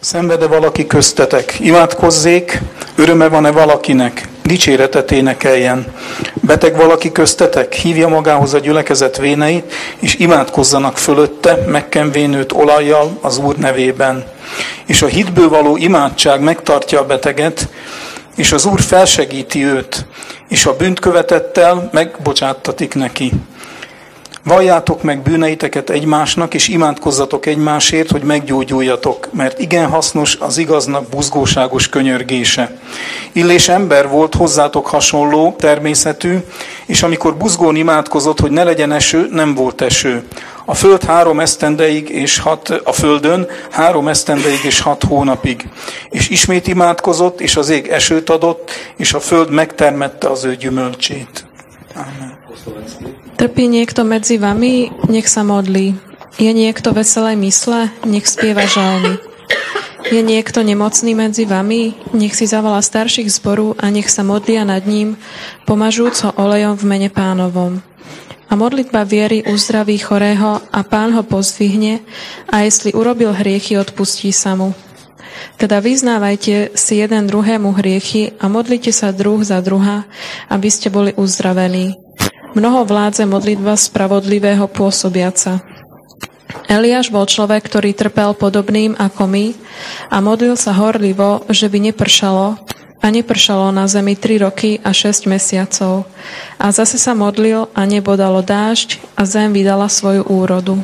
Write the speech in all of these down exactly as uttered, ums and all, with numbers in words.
Szenved-e valaki köztetek? Imádkozzék, öröme van-e valakinek? Dicséretet énekeljen. Beteg valaki köztetek? Hívja magához a gyülekezet véneit, és imádkozzanak fölötte, megkenvén őt olajjal az Úr nevében. És a hitből való imádság megtartja a beteget, és az Úr felsegíti őt, és a bűnt követettel megbocsáttatik neki. Valljátok meg bűneiteket egymásnak, és imádkozzatok egymásért, hogy meggyógyuljatok, mert igen hasznos az igaznak buzgóságos könyörgése. Illés ember volt hozzátok hasonló természetű, és amikor buzgón imádkozott, hogy ne legyen eső, nem volt eső. A föld három esztendeig és hat, a földön három esztendeig és hat hónapig. És ismét imádkozott, és az ég esőt adott, és a föld megtermette az ő gyümölcsét. Amen. Trpí niekto medzi vami, nech sa modlí. Je niekto veselej mysle, nech spieva žalmy. Je niekto nemocný medzi vami, nech si zavolá starších zboru a nech sa modlia nad ním, pomažúc ho olejom v mene Pánovom. A modlitba viery uzdraví chorého a Pán ho pozdvihne, a jestli urobil hriechy, odpustí sa mu. Teda vyznávajte si jeden druhému hriechy a modlite sa druh za druha, aby ste boli uzdravení. Mnoho vládze modlitba spravodlivého pôsobiaca. Eliáš bol človek, ktorý trpel podobným ako my a modlil sa horlivo, že by nepršalo, a nepršalo na zemi tri roky a šesť mesiacov. A zase sa modlil a nebo dalo dážď a zem vydala svoju úrodu.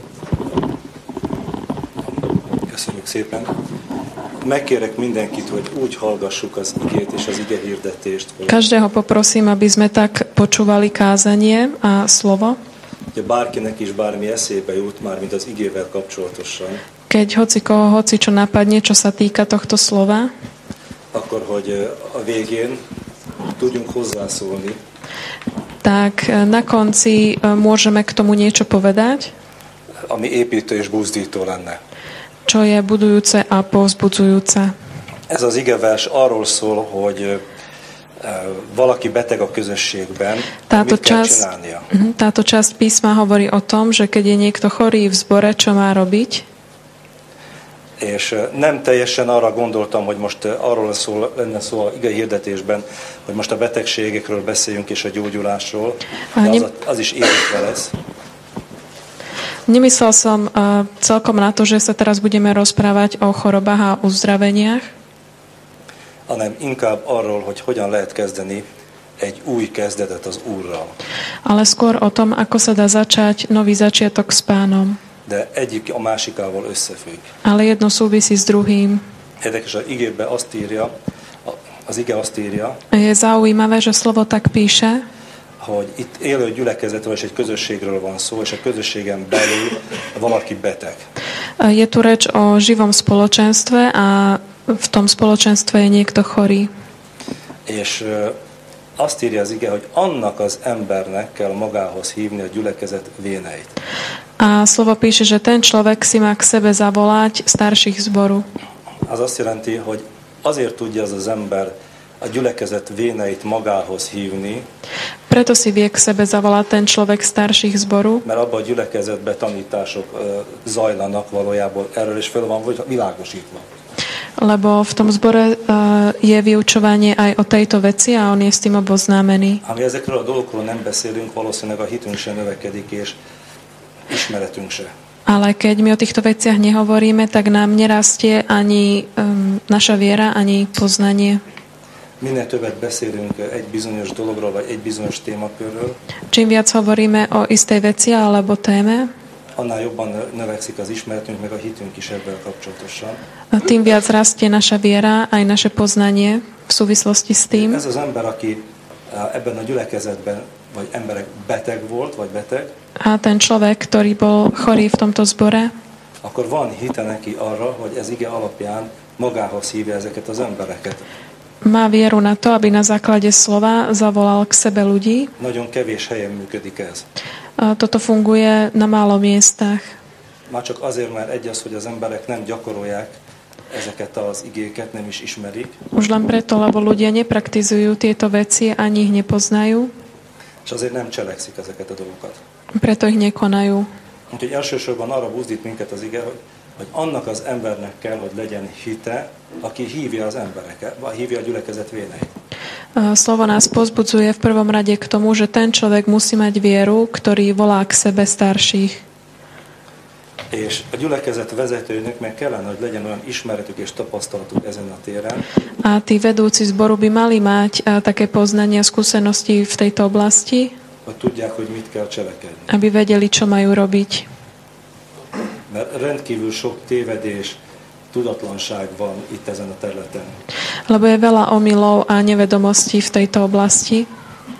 Köszönjük szépen. Megkérek mindenkit, hogy úgy hallgassuk az igét és az ige hirdetést. Každého poprosím, aby sme tak počúvali kázanie a slovo. Hogy bárkinek is bármi eszébe jut már, mint az igével kapcsolatosan. Keď hoci koho, hoci čo napadne, čo sa týka tohto slova, akkor, hogy a végén tudjunk hozzászólni. Tak na konci môžeme k tomu niečo povedať, ami építő és buzdító lenne. Čo je budujúce a povzbudzujúce. Ez az igevers arról szól, hogy valaki beteg a közösségben, táto mit kell časť, csinálnia. Táto časť písma hovorí o tom, že keď je niekto chorý v zbore, čo má robiť. És nem teljesen arra gondoltam, hogy most arról szól, lenne szó a ige hirdetésben, hogy most a betegségekről beszéljünk és a gyógyulásról, de az, az is érintve lesz. Nemyslel som uh, celkom na to, že sa teraz budeme rozprávať o chorobách a uzdraveniach, hanem inkább arról, hogy hogyan lehet kezdeni egy új kezdetet az Úrral. Ale skôr o tom, ako sa dá začať nový začiatok s Pánom. De egyik a másikával összefügg. Ale jedno súvisí s druhým. Érdekes, az igében azt írja, az ige azt írja, je zaujímavé, že slovo tak píše, hogy itt élő gyülekezetről és egy közösségről van szó, és a közösségen belül valaki beteg. Je tu reč o živom spoločenstve a v tom spoločenstve je niekto chorý. És azt írja az ige, hogy annak az embernek kell magához hívni a gyülekezet véneit. A slovo píše, že ten človek si má k sebe zavolať starších zboru. Az azt jelenti, hogy azért tudja az az ember a gyülekezet véneit magához hívni, preto si vie k sebe zavolať ten človek starších zboru, mert abban a gyülekezetben tanítások zajlanak valójában, erről is fel van világosítva. Lebo v tom zbore je vyučovanie aj o tejto veci a on je s tým oboznámený. Ha mi ezekről a dolgokról nem beszélünk, valószínűleg a hitünk se növekedik, és ismeretünk se. Ale keď my o týchto veciach nehovoríme, tak nám nerastie ani um, naša viera, ani poznanie. Minél többet beszélünk egy bizonyos dologról, vagy egy bizonyos témakörről, čím viac hovoríme o istej veci alebo téme, annál jobban növekszik az ismeretünk, meg a hitünk is ebben kapcsolatosan. Tým viac rastie naša viera, aj naše poznanie v súvislosti s tým. Ez az ember, aki ebben a gyülekezetben, vagy emberek beteg volt, vagy beteg, a ten človek, ktorý bol chorý v tomto zbore, akkor van hite neki arra, hogy ez ige alapján magához hívja ezeket az embereket. Má vieru na to, aby na základe slova zavolal k sebe ľudí. Nagyon kevés helyen működik ez. Toto funguje na málo miestach. Már csak azért, mert egy az, hogy az emberek nem gyakorolják ezeket az igéket, nem is ismerik. Už len preto, lebo ľudia nepraktizujú tieto veci, ani ich nepoznajú. És azért nem cselekszik ezeket a dolgokat. Preto ich nekonajú. Úgyhogy elsősorban arra buzdít minket az ige, hogy hogy annak az embernek kell, hogy legyen hite, aki hívja az embereket, vagy hívja a gyülekezet véneit. Slovo nás pozbudzuje v prvom rade k tomu, že ten človek musí mať vieru, ktorý volá k sebe starších. És a gyülekezet vezetőnök meg kellene, hogy legyen olyan ismeretük és tapasztalatuk ezen a téren. A tí vedúci zboru by mali mať také poznania, skúsenosti v tejto oblasti, hogy tudják, hogy mit kell cselekedni. Aby vedeli, čo majú robiť. Mert rendkívül sok tévedés, tudatlanság van itt ezen a területen. Lebo je veľa omylov a nevedomostí v tejto oblasti.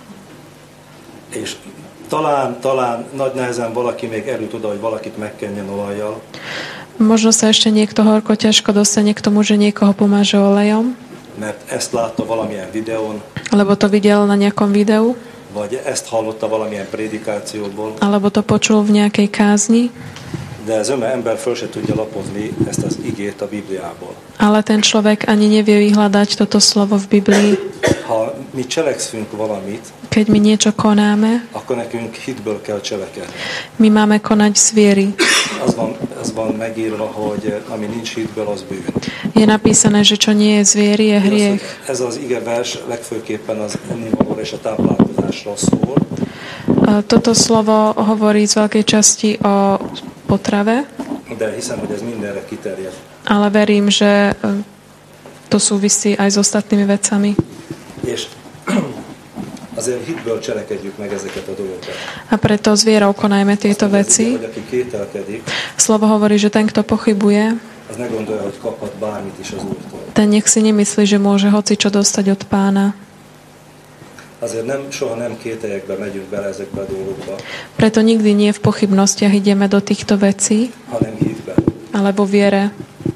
És talán, talán nagy nehezen valaki még erőt oda, hogy valakit megkenjen olajjal. Možno sa ešte niekto horko ťažko dostane k tomu, že niekoho pomáže olejom. Mert ezt látta valamilyen videón. Lebo to videl na nejakom videu. Vagy ezt hallotta valamilyen prédikációból. Alebo to počul v nejakej kázni. De az öme ember föl se tudja lapozni ezt az igét a Bibliából. Ale ten človek ani nevie vyhľadať toto slovo v Biblii. Ha mi cselekszünk valamit, keď my niečo konáme, akkor nekünk hitből kell cselekedni. My máme konať z viery. Az van, az van megírva, hogy ami nincs hitből, az bűn. Je napísané, že čo nie je z viery, je hriech. Ez az ige vers legfőképpen az ennivalóra és a táplálkozásról szól. Toto slovo hovorí z veľkej časti o potrave. De hiszem, hogy ez mindenre kiterjed. Ale verím, že to súvisí aj s ostatnými vecami. És azért hitből cselekedjük meg ezeket a dolgokat. A preto s vierou konajme tieto veci. Hogy aki kételkedik, slovo hovorí, že ten, kto pochybuje, az ne gondolja, hogy kaphat bármit is az Úrtól. Ten nech si nemyslí, že môže hoci čo dostať od Pána. Azért nem, soha nem kételyekbe megyünk bele ezekbe a dolgokba. Preto nikdy nie v pochybnostiach ideme do týchto vecí, hanem hitbe. Alebo viere.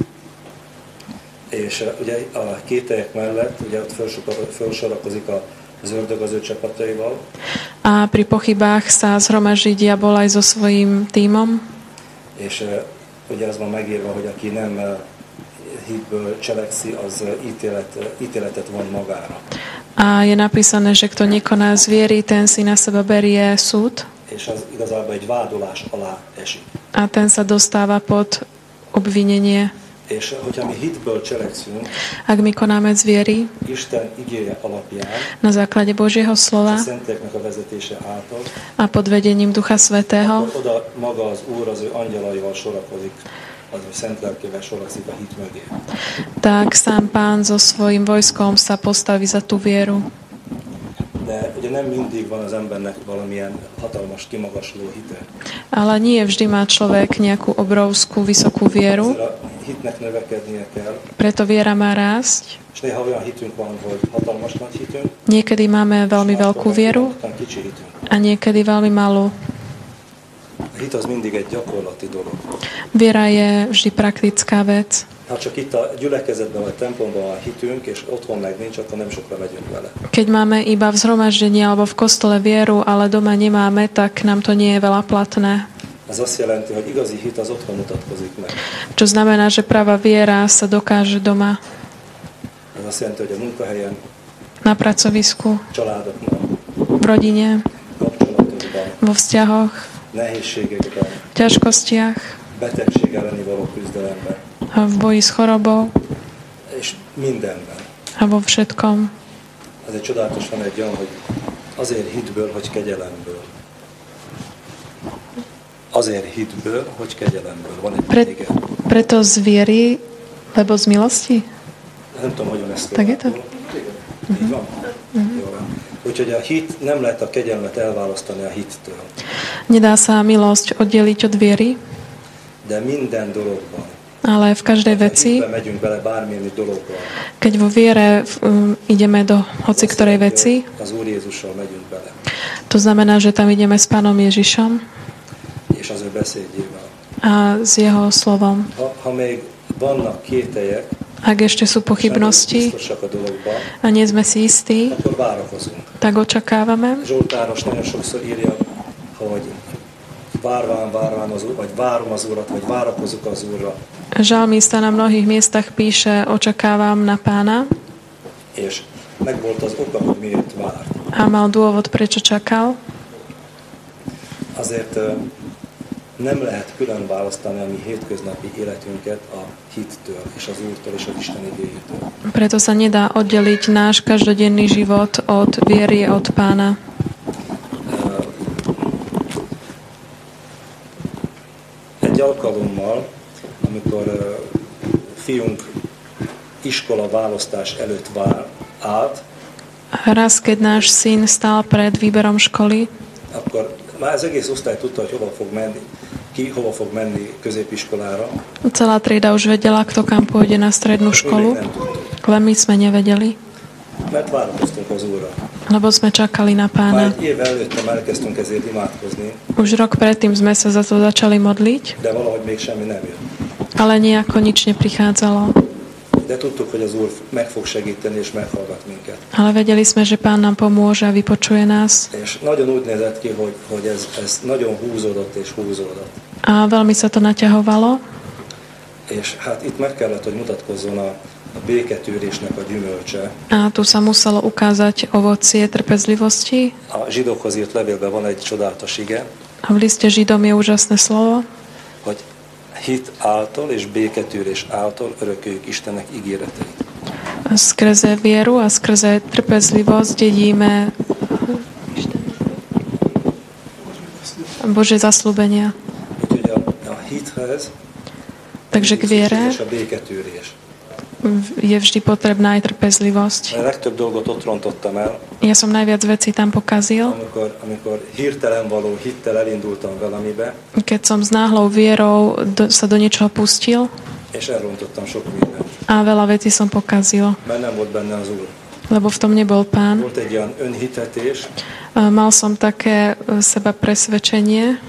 És ugye a kételyek mellett ugye ott felsorakozik az ördög az ő csapataival. A pri pochybách sa zhromaždí diabol aj so svojím tímom. És ugye az van megírva, hogy aki nem hitből cselekszi, az ítélet, ítéletet von magára. A je napísané, že kto nekoná z viery, ten si na seba berie súd. És az igazából egy vádolás alá esik. A ten sa dostáva pod obvinenie. És hogyha mi hitből cselekszünk, ak my konáme z viery, Isten igéje alapján, na základe Božieho slova, a szenteknek a vezetése által, a pod vedením Ducha Svätého, akkor oda maga az Úr az ő angyalaival sorakozik, az ő szent lelkével sorakszik a hit mögé. Tak sám Pán so svojím vojskom sa postaví za tú vieru. De ugye nem mindig van az embernek valamilyen hatalmas, kimagasló hite. Ale nie vždy má človek nejakú obrovskú, vysokú vieru. A hitnek növekednie kell. Preto viera má rásť. És néha olyan hitünk van, hogy hatalmas nagy hitünk. Niekedy máme veľmi veľkú vieru a niekedy veľmi malú. Hit az mindig egy gyakorlati dolog. Viera je vždy praktická vec. Ha csak itt a gyülekezetben vagy templomban van hitünk, és otthon meg nincs, akkor nem sokra megyünk vele. Keď máme iba v zhromaždení alebo v kostole vieru, ale doma nemáme, tak nám to nie je veľa platné. Ez azt jelenti, hogy igazi hit az otthon mutatkozik meg. Čo znamená, že pravá viera sa dokáže doma. Ez azt jelenti, hogy a munkahelyen, na pracovisku, családokban, v rodine, kapcsolatokban, vo vzťahoch, nehézségekben, ťažkostiach, betegség elleni való küzdelemben, a v boji s chorobou és mindenben. a vo všetkom. Azért csodálatos van egy olyan, hogy azért hitből, hogy kegyelemből. Azért hitből, hogy kegyelemből. Van egy Pre, igen. Preto z viery, lebo z milosti? Nem tudom, hogyan ezt Tak je to? Uh-huh. Így van? Uh-huh. Jó van. Úgyhogy a hit, nem lehet a kegyelmet elválasztani a hittől. Nedá sa milosť oddeliť od viery, de minden dologban. Ale v každej veci, megyünk bele bármilyen dologban. Keď vo viere um, ideme do hoci ktorej veci, az Úr Jézussal megyünk bele. To znamená, že tam ideme s Pánom Ježišom és az ő beszédjével. A s jeho slovom. Ha, ha még vannak kételyek, ak ešte sú pochybnosti a nie sme si istí, tak očakávame. Zsoltáros nagyon sokszor írja, hogy várván, várván az Úr, vagy várom az Úrat, vagy várakozok az Úrra. Žalmista na mnohých miestach píše, očakávam na Pána. És megvolt az oka, hogy miért vár. A mal dôvod, prečo čakal. Azért nem lehet külön választani a mi hétköznapi életünket a hittől, és az Úrtól, és az Isten igéjétől. Preto sa nedá oddeliť náš každodenný život od viery od Pána. Egy alkalommal, amikor fiunk iskola választás előtt vár, állt, raz, keď náš syn stál pred výberom školy, akkor már az egész osztály tudta, hogy hova fog menni, ki hova fog menni középiskolára. Celá trieda už vedela, kto kam pôjde na strednú školu, ale my sme nevedeli. Mert várakoztunk az Úrra. Lebo sme čakali na Pána. Már egy év előtte már elkezdtünk ezért imádkozni. Už rok predtým sme sa za to začali modliť, de valahogy még semmi nem jön. Ale nejako nič neprichádzalo. De tudtuk, hogy az Úr meg fog segíteni és meghallgat minket. Ale vedeli sme, že Pán nám pomôže a vypočuje nás. És nagyon úgy nézett ki, hogy, hogy ez, ez nagyon húzódott és húzódott. A veľmi sa to naťahovalo. És hát itt meg kellett, hogy mutatkozzon a, a béketűrésnek a gyümölcse. A tu sa muselo ukázať ovocie trpezlivosti. A zsidókhoz írt levélben van egy csodálatos ige. A v liste Židom je úžasné slovo, hogy hit által és béketűrés által örököljük Istennek ígéreteit. Skrze vieru a skrze trpezlivosť dedíme Božie zasľúbenia. Úgyhogy a, a hithez Takže k viere a béketűrés. je vždy potrebná aj trpezlivosť. A legtöbb dolgot ott rontottam el. Ja som najviac vecí tam pokazil. Amikor, amikor hirtelen való hittel elindultam valamibe. Keď som s náhlou vierou do, sa do niečoho pustil. És elrontottam sok mindent. A veľa vecí som pokazil. Mert nem volt benne az Úr. Lebo v tom nebol Pán. Volt egy olyan önhitetés. Mal som také seba presvedčenie.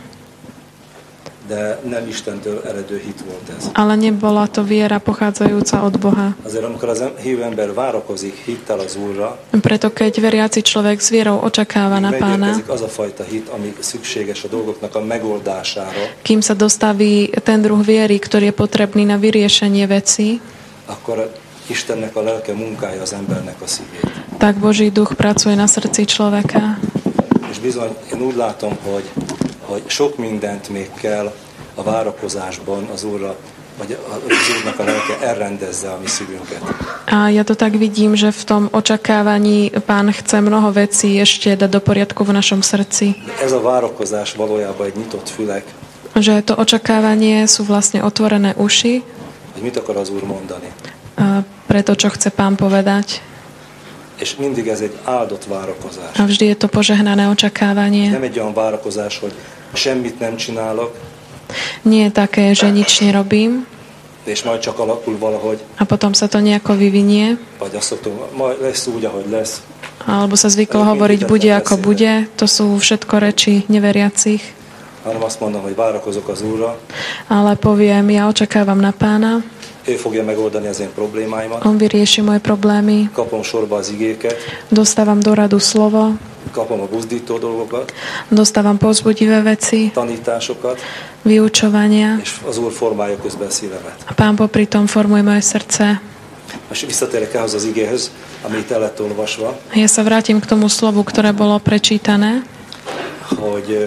De nem Istentől eredő hit volt ez. Ale nebola to viera pochádzajúca od Boha. Azért amikor az hívő ember várakozik hittel az Úrra, preto keď veriaci človek s vierou očakáva na Pána, megérkezik az a fajta hit, ami szükséges a dolgoknak a megoldására, kým sa dostaví ten druh viery, ktorý je potrebný na vyriešenie vecí, akkor Istennek a lelke munkálja az embernek a szívét. Tak Boží duch pracuje na srdci človeka. És bizony, én úgy látom, hogy hogy sok mindent még kell a várakozásban az Úrra, vagy az Úrnak a lelke elrendezze a mi szívünket. A ja to tak vidím, že v tom očakávaní Pán chce mnoho vecí ešte dať do poriadku v našom srdci. Ez a várakozás valójában egy nyitott fülek. Že to očakávanie sú vlastne otvorené uši. Hogy mit akar az Úr mondani. A pre to, čo chce Pán povedať. És mindig ez egy áldott várakozás. A vždy je to požehnané očakávanie. Nem egy olyan várakozás, hogy semmit nem csinálok. Nie je také, že nič nerobím. És majd csak alakul valahogy. A potom sa to nejako vyvinie. Vagy azt szoktam, majd lesz úgy, ahogy lesz. Alebo sa zvyklo hovoriť, bude ako bude. To sú všetko reči neveriacich. Hanem azt mondom, hogy várakozok az Úrra. Ale poviem, ja očakávam na Pána. Ő fogja megoldani az én problémáimat. On vyrieši moje problémy. Kapom sorba az igéket. Dostávam do radu slovo. Kapom a buzdító dolgokat. Dostávam povzbudivé veci. Tanításokat. Vyučovania. És az Úr formálja közben a szívemet. A Pán popri tom formuje moje srdce. Most visszatérek ehhez az igéhez, ami itt el lett olvasva. Ja sa vrátim k tomu slovu, ktoré bolo prečítané. Hogy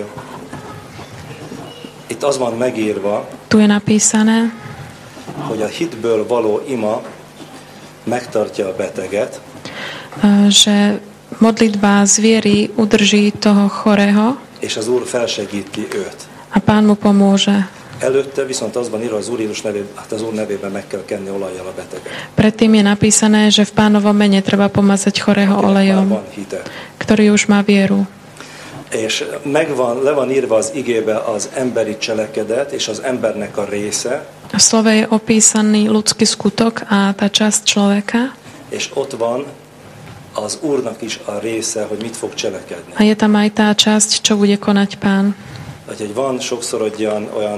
itt az van megírva, tu je napísané, hogy a hitből való ima megtartja a beteget, že modlitba z viery udrží toho chorého és az Úr felsegíti őt. A Pán mu pomôže. Előtte viszont az van írva az Úr Jézus nevében, hát az Úr nevében meg kell kenni olajjal a beteget. Predtým je napísané, že v Pánovom mene treba pomazať chorého olejom, ktorý už má vieru. És megvan, le van írva az igébe az emberi cselekedet és az embernek a része. V slove je opísaný ľudský skutok a tá časť človeka. És ott van az Úrnak is a része, hogy mit fog cselekedni. A je tam aj tá časť, čo bude konať Pán. Hogy van sokszor olyan, olyan,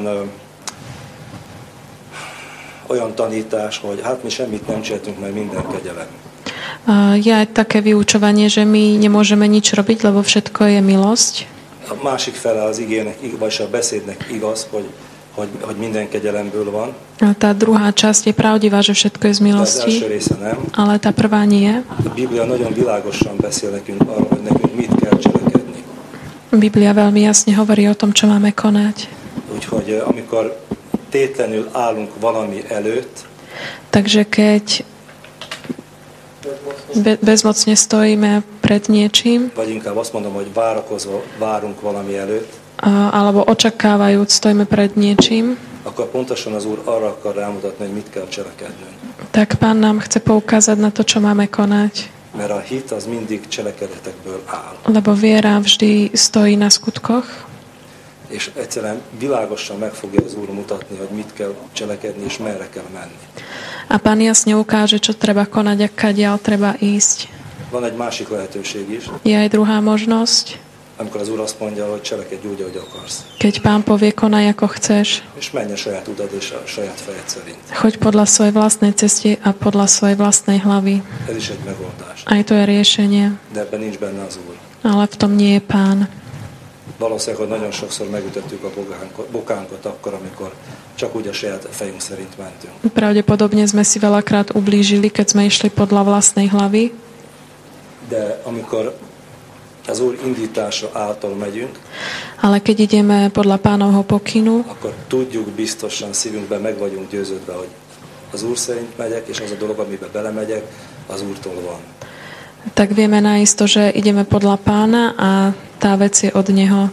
olyan tanítás, hogy hát mi semmit nem csináltunk, mert minden kegyelem. Je aj také vyučovanie, že my nemôžeme nič robiť, lebo všetko je milosť. A másik fele az igének, vagyis a beszédnek igaz, hogy, hogy, hogy minden kegyelemből van. A tá druhá časť je pravdivá, že všetko je z milosti, ale tá prvá nie. A Biblia nagyon világosan beszél nekünk arról, hogy nekünk mit kell cselekedni. Biblia veľmi jasne hovorí o tom, čo máme konať. Úgyhogy amikor tétlenül állunk valami előtt, takže keď be, bezmocne stojíme pred niečím, vagy inkább azt mondom, hogy várakozva várunk valami előtt, a, alebo očakávajúc stojíme pred niečím, akkor pontosan az Úr arra akar rámutatni, hogy mit kell cselekednünk. tak Pán nám chce poukázať na to, čo máme konať. Mert a hit az mindig cselekedetekből áll. Lebo viera vždy stojí na skutkoch. És egyszerűen világosan meg fogja az Úr mutatni, hogy mit kell cselekedni, és merre kell menni. A Pán jasne ukáže, čo treba konať a kadiaľ treba ísť. Van egy másik lehetőség is, Je aj druhá možnosť, amikor az Úr azt mondja, hogy cselekedj úgy, ahogy akarsz. keď Pán povie, konaj ako chceš. És menj a saját utad és a saját fejed szerint. Choď podľa svojej vlastnej cesty a podľa svojej vlastnej hlavy. Ez is egy megoldás. Aj to je riešenie. De ebben nincs benne az Úr. Ale v tom nie je Pán. Valószínűleg, hogy nagyon sokszor megütöttük a bokánkat, bokánkat akkor, amikor csak úgy a saját fejünk szerint mentünk. Pravdepodobne sme si veľakrát ublížili, keď sme išli podľa vlastnej hlavy. De amikor az Úr indítása által megyünk, ale keď ideme podľa Pánovho pokynu, akkor tudjuk biztosan, szívünkben meg vagyunk győződve, hogy az Úr szerint megyek, és az a dolog, amiben belemegyek, az Úrtól van. Tak vieme naisto, že ideme podľa Pána a tá vec je od Neho.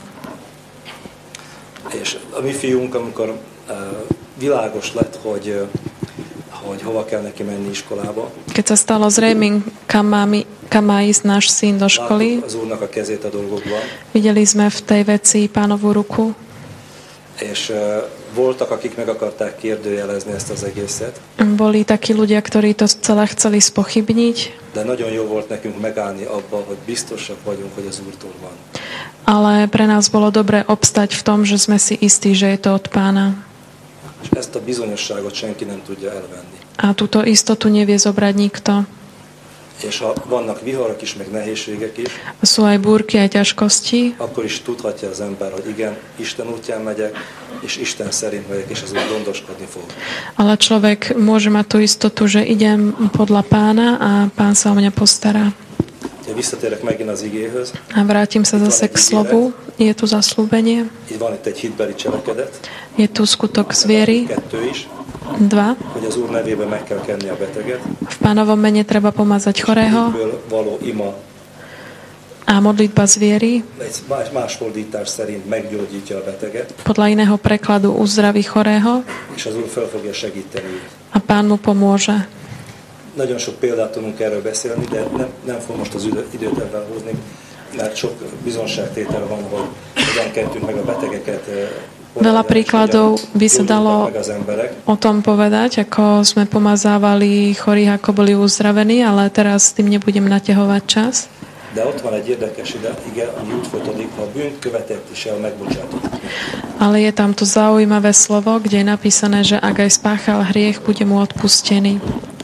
És a mi fiunk, amikor uh, világos lett, hogy, uh, hogy hova kell neki menni iskolába, keď sa stalo zrejmým, kam má, mi, kam má ísť náš syn do školy, az Úrnak a kezét a dolgokban, videli sme v tej veci Pánovu ruku. És uh, voltak, akik meg akarták kérdőjelezni ezt az egészet. Boli takí ľudia, ktorí to celé chceli spochybniť. De nagyon jó volt nekünk megállni abba, hogy biztosak vagyunk, hogy az Úrtól van. Ale pre nás bolo dobre obstať v tom, že sme si istí, že je to od Pána. És ezt a bizonyosságot senki nem tudja elvenni. A túto istotu nevie zobrať nikto. És ha vannak viharok is, meg nehézségek is, sú aj búrky, aj ťažkosti, akkor is tudhatja az ember, hogy igen, Isten útján megyek, és Isten szerint megyek, és az Úr gondoskodni fog. Ale človek môže mať tú istotu, že idem podľa Pána a Pán sa o mňa postará. Ja visszatérek megint az igéhöz. A vrátim sa zase k slovu. Je tu zaslúbenie. Itt van itt egy hitbeli cselekedet. Je tu skutok z viery. Kettő is. Dva. Hogy az Úr nevében meg kell kenni a beteget. V Pánovom mene treba pomazať chorého. Való ima. A modlitba z viery. Egy más, más fordítás szerint meggyógyítja a beteget. Podľa iného prekladu uzdraví chorého. És az Úr fel fogja segíteni. A Pán mu pomôže. Nagyon sok példát tudunk erről beszélni, de nem, nem fog most az időt ebben hozni, mert sok bizonságtétel van, hogy hogyan kentünk meg a betegeket. Veľa príkladov by sa dalo o tom povedať, ako sme pomazávali chorých, ako boli uzdravení, ale teraz s tým nebudem naťahovať čas. De ott van egy érdekes ide, igen, ami úgy folytatódik, ha bűnt követett is el, megbocsátott. Ale je tam to zaujímavé slovo, kde je napísané, že ak aj spáchal hriech, bude mu odpustený.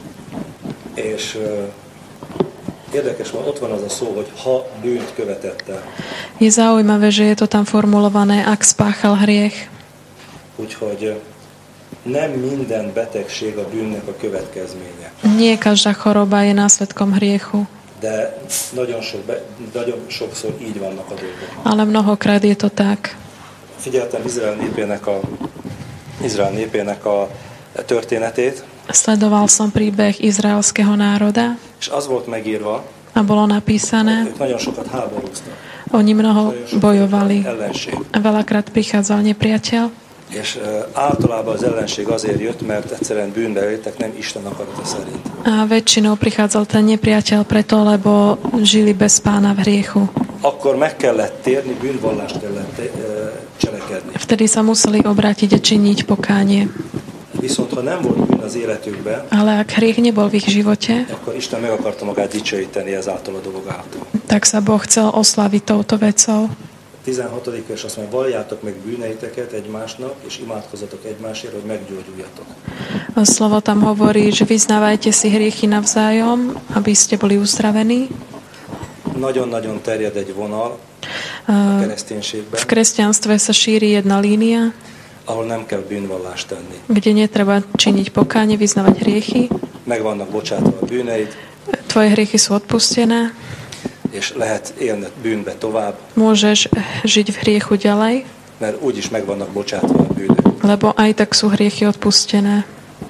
És uh, érdekes van, ott van az a szó, hogy ha bűnt követett el. Je zaujímavé, že je to tam formulované, ak spáchal hriech. Úgyhogy nem minden betegség a bűnnek a következménye. Nie každá choroba je následkom hriechu. De nagyon, sok be, nagyon sokszor így vannak a dolgok. Ale mnohokrát je to tak. Figyeltem Izrael népének a, Izrael népének a történetét. Sledoval som príbeh izraelského národa. És az volt megírva, a bolo napísané, ők nagyon sokat háborúztak. Oni mnoho bojovali. Ellenség. A veľakrát prichádzal nepriateľ. És uh, általában az ellenség azért jött, mert egyszerűen bűnbe jöttek, nem Isten akarata szerint. A väčšinou prichádzal ten nepriateľ preto, lebo žili bez Pána v hriechu. Akkor meg kellett térni, bűnvallást kellett uh, cselekedni. Vtedy sa museli obrátiť a činiť pokánie. Viszont ha nem volt bűn az életükben, ale ak hriech nebol v ich živote, akkor Isten meg akarta magát dicsőíteni ezáltal a dolog által. Tak sa Boh chcel oslaviť touto vecou. tizenhatodik és azt mondja, valljátok meg bűneiteket egymásnak, és imádkozzatok egymásért, hogy meggyógyuljatok. A slovo tam hovorí, že vyznávajte si hriechy navzájom, aby ste boli uzdravení. Nagyon-nagyon terjed egy vonal a kereszténységben. V kresťanstve sa šíri jedna línia, ahol nem kell bűnvallást tenni. Kde netreba činiť pokánie, vyznávať hriechy. Meg vannak bocsátva a bűneid. Tvoje hriechy sú odpustené. És lehet élni bűnbe tovább. Môžeš žiť v hriechu ďalej. mert úgyis meg vannak bocsátva a bűnök. Lebo aj tak sú hriechy odpustené.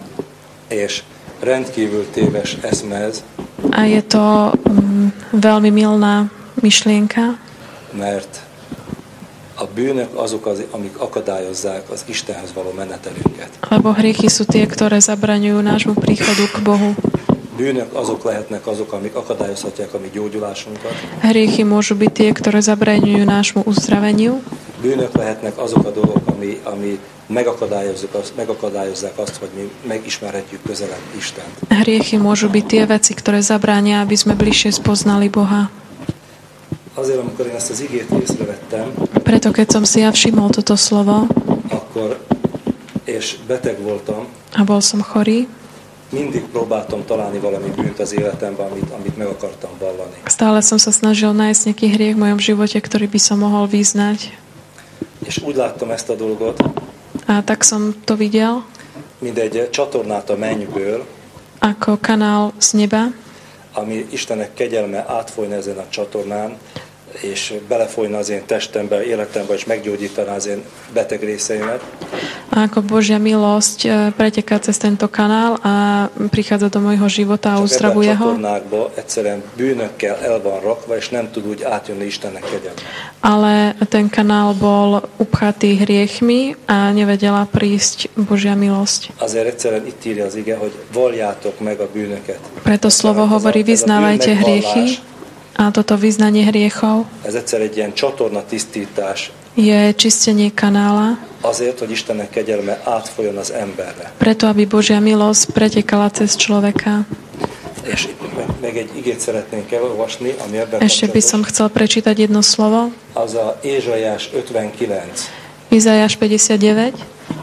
És rendkívül téves eszme ez. A je to um, veľmi milná myšlienka. Mert a bűnök azok, az, amik akadályozzák az Istenhez való menetelünket. Lebo hriechy sú tie, ktoré zabraňujú nášmu príchodu k Bohu. Bűnök azok lehetnek azok, amik akadályozhatják a mi gyógyulásunkat. Hriechy môžu byť tie, ktoré zabraňujú nášmu uzdraveniu. Bűnök lehetnek azok a dolgok, ami, ami megakadályozzák, azt, megakadályozzák azt, hogy mi megismerhetjük közelebb Istent. Hriechy môžu byť tie veci, ktoré zabránia, aby sme bližšie spoznali Boha. Azért, amikor én ezt az igét észrevettem, preto keď som si ja všimol toto slovo, akkor, és beteg voltam, a bol som chorý, mindig próbáltam találni valami bűnt az életemben, amit, amit meg akartam vallani. Stále som sa snažil nájsť nejaký hriech v mojom živote, ktorý by som mohol vyznať. És úgy láttam ezt a dolgot, a tak som to videl, mint egy csatornát a mennyből, ako kanál z neba, ami Istennek kegyelme átfolyna ezen a csatornán, és belefolyna az én testembe, életembe, és meggyógyítaná az én beteg részeimet. A ako Božia milosť preteká cez tento kanál a prichádza do môjho života a uzdravuje ho. Csak ebben a csatornákban egyszerűen bűnökkel el van rakva, és nem tud úgy átjönni Istennek kegyelme. Ale ten kanál bol upchatý hriechmi a nevedela prísť Božia milosť. Azért egyszerűen itt írja az ige, hogy valljátok meg a bűnöket. Preto slovo hovorí, vyznávajte hriechy. A toto vyznanie hriechov ez egyszer egy ilyen csatorna tisztítás. Je čistenie kanála. Azért, hogy Istennek kegyelme átfolyjon az emberre. Preto, aby Božia milosť pretekala cez človeka. És meg egy igét szeretnénk elolvasni, ami ebben Ešte by som chcel prečítať jedno slovo. Az a Ézsaiás ötvenkilenc. Izaiáš päťdesiatdeväť.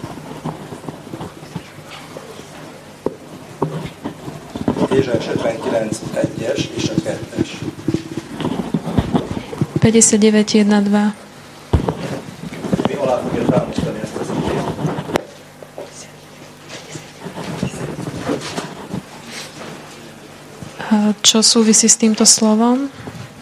Ézsaiás ötvenkilenc egyes és a kettes. päťdesiatdeväť jedna dva. Mi alá fogja támasztani ezt az igét? Čo súvisí s týmto slovom?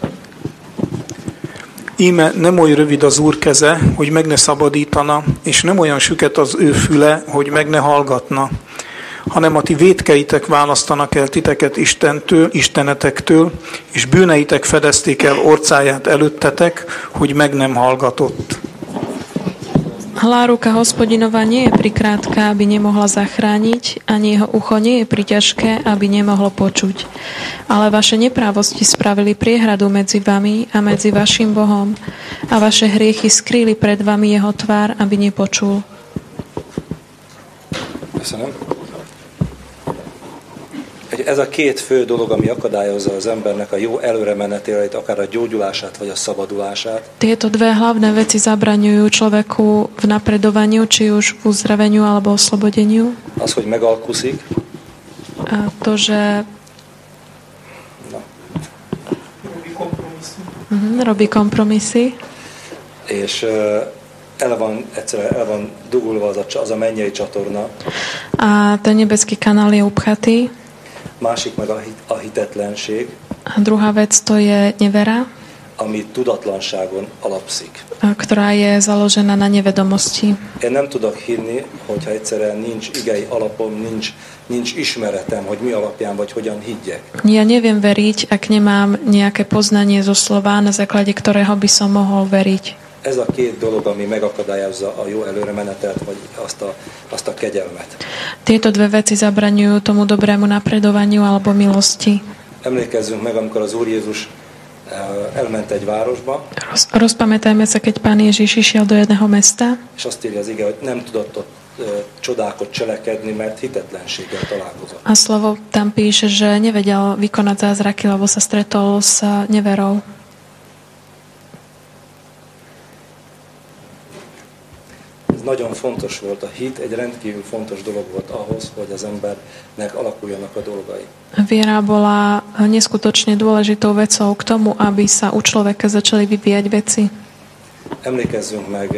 Íme nem oly rövid az Úr keze, hogy meg ne szabadítana, és nem olyan süket az ő füle, hogy meg ne hallgatna, hanem a ti vétkeitek választanak el titeket Istentől, Istenetektől, és bűneitek fedezték el orcáját előttetek, hogy meg nem hallgatott. Hlá ruka Hospodinova nie je prikrátka, aby nemohla zachrániť, ani jeho ucho nie je priťažké, aby nemohlo počuť. Ale vaše neprávosti spravili priehradu medzi vami a medzi vašim Bohom a vaše hriechy skrýli pred vami jeho tvár, aby nepočul. Köszönöm. Ez a két fő dolog, ami akadályozza az embernek a jó előremenetélét, akár a gyógyulását, vagy a szabadulását. Tieto dve hlavné veci zabraňujú človeku v napredovaniu, či už v uzdraveniu alebo oslobodeniu. Az, hogy megalkuszik. A to, že no. robí kompromisy. Uh-huh, robí kompromisy. És uh, el van, egyszerűen el van dugulva az a, az a mennyei csatorna. A ten nebeský kanál je upchatý. Másik meg a, hit, a hitetlenség. A druhá vec to je nevera, ami tudatlanságon alapszik. Ktorá je založená na nevedomosti. Én nem tudok hinni, hogyha egyszerűen nincs igei alapom, nincs, nincs ismeretem, hogy mi alapján vagy hogyan higgyek. Ja neviem veriť, ak nemám nejaké poznanie zo slova, na základe ktorého by som mohol veriť. Ez a két dolog, ami megakadályozza a jó előremenetelt, vagy azt a, azt a kegyelmet. Tieto dve veci zabraňujú tomu dobrému napredovaniu alebo milosti. Emlékezzünk meg, amikor az Úr Jézus elment egy városba. Roz, rozpamätajme sa, keď Pán Ježiš išiel do jedného mesta. És azt írja az ige, hogy nem tudott ott csodákat cselekedni, mert hitetlenséggel találkozott. A slovo tam píše, že nevedel vykonať zázraky, lebo sa stretol s neverou. Nagyon fontos volt a hit, egy rendkívül fontos dolog volt ahhoz, hogy az embernek alakuljanak a dolgai. Viera bola neskutočne dôležitou vecou k tomu, aby sa u človeka začali vyvíjať veci. Emlékezzünk meg.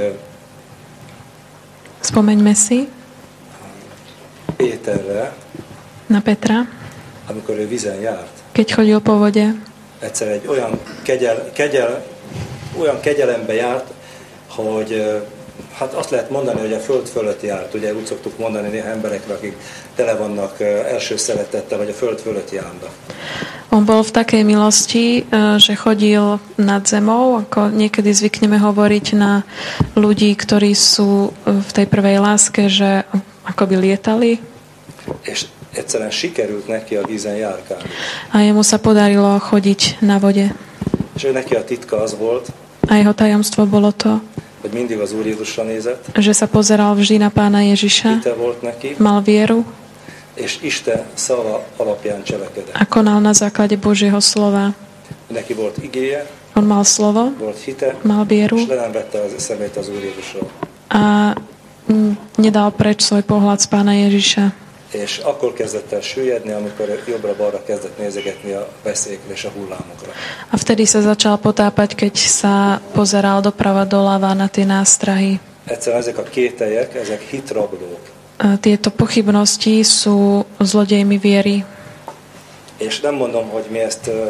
Spomeňme si Péterre, na Petra, amikor ő vízen járt. Keď chodil po vode. Egyszer egy olyan kegyel, kegyel, olyan kegyelembe járt, hogy Hát azt lehet mondani, hogy a föld fölött járt. Ugye úgy szoktuk mondani néha emberekre, akik tele vannak első szeretettel, vagy a föld fölött járnak. On bol v takej milosti, že chodil nad zemou, ako niekedy zvykneme hovoriť na ľudí, ktorí sú v tej prvej láske, že akoby lietali. És egyszerűen sikerült neki a vízen járkálni. A jemu sa podarilo chodiť na vode. És ő neki a titka az volt, a jeho tajomstvo bolo to, hogy mindig az Úr Jézusra nézett, že sa pozeral vždy na Pána Ježiša, hite volt neki, mal vieru és Isten szava alapján cselekedett. a konal na základe Božieho slova. Neki volt igéje, on mal slovo, volt hite, mal vieru és le nem vette az szemét az Úr Jézusról. A nedal preč svoj pohľad z Pána Ježiša. És akkor kezdett el süllyedni, amikor jobbra-balra kezdett nézegetni a veszélyekre és a hullámokra. A vtedy sa začal potápať, keď sa pozeral doprava doľava na tie nástrahy. Egyszerűen ezek a kételyek, ezek hitrablók. A tieto pochybnosti sú zlodejmi viery. És nem mondom, hogy mi ezt uh,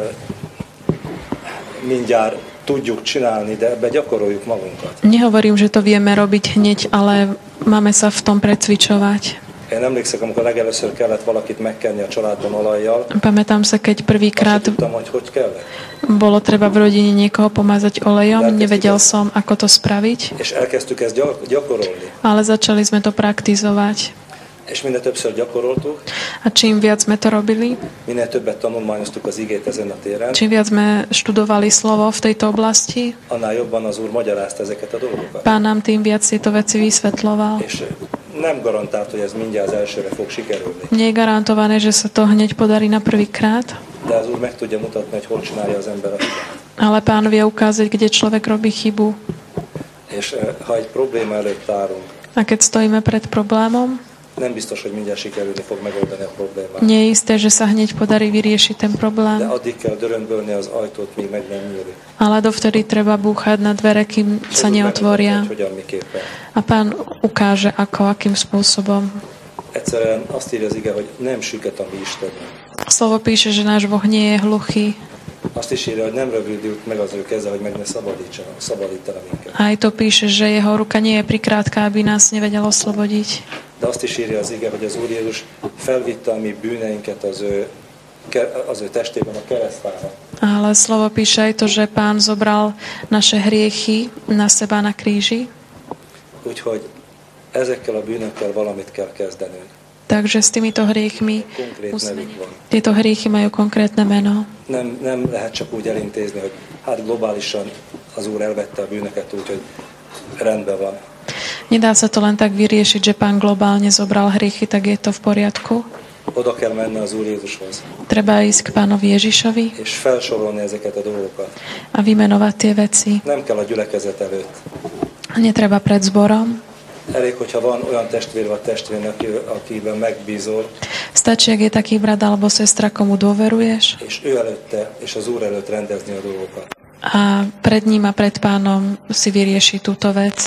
mindjárt tudjuk csinálni, de ebbe gyakoroljuk magunkat. Nehovorím, že to vieme robiť hneď, ale máme sa v tom precvičovať. Én emlékszem, amikor legelőször kellett valakit megkenni a családban olajjal. Pamätám sa, keď prvýkrát tudtam, hogy hogy kellett. Bolo treba v rodine niekoho pomazať olejom, nevedel som, ako to spraviť. És elkezdtük ezt gyakorolni. Ale začali sme to praktizovať. És minél többször gyakoroltuk. A čím viac sme to robili, minél többet tanulmányoztuk az igét ezen a téren. Čím viac sme študovali slovo v tejto oblasti, annál jobban az Úr magyarázta ezeket a dolgokat. Pán nám tým viac tieto veci vysvetľoval. És nem garantált, hogy ez mindjárt az elsőre fog sikerülni. Nie je garantované, že sa to hneď podarí na prvýkrát. De az Úr meg tudja mutatni, hogy hol csinálja az ember a hibát. Ale Pán vie ukázať, kde človek robí chybu. És ha egy probléma előtt állunk, a keď stojíme pred problémom, nem biztos, hogy mindjárt sikerülni fog megoldani a problémát. Nie je isté, že sa hneď podarí vyriešiť ten problém. De addig kell dörömbölni az ajtót, míg meg nem nyílik. Ale dovtedy treba búchať na dvere, kým sa neotvoria. A Pán ukáže, ako, akým spôsobom. Egyszerűen azt írja az ige, hogy nem süket a mi Istenünk. Slovo píše, že náš Boh nie je hluchý. Azt is írja, hogy nem rövidült meg az ő keze, hogy meg ne szabadítana minket. Aj to píše, že jeho ruka nie je prikrátka, aby nás nevedel oslobodiť. De azt is írja az ige, hogy az Úr Jézus felvitte a mi bűneinket az ő, az ő testében a keresztfára. Ale slovo píše aj to, že Pán zobral naše hriechy na seba na kríži. Úgyhogy ezekkel a bűnökkel valamit kell kezdenünk. Takže s týmito hriechmi tieto hriechy majú konkrétne meno. Nem, nem lehet csak úgy elintézni, hogy hát globálisan az Úr elvette a bűnöket úgy, hogy rendben van. Nedá sa to len tak vyriešiť, že Pán globálne zobral hriechy, tak je to v poriadku. Oda kell menni az Úr Jézushoz. Treba ísť k Pánovi Ježišovi. És felsorolni ezeket a dolgokat. A vymenovať tie veci. Nem kell a gyülekezet előtt. Netreba pred zborom. Elég, hogyha van olyan testvér vagy testvérnek, akiben megbízol. Stačí, ak je taký brat alebo sestra, komu dôveruješ. És ő előtte, és az Úr előtt rendezni a dolgokat. A pred ním a pred Pánom si vyrieši túto vec.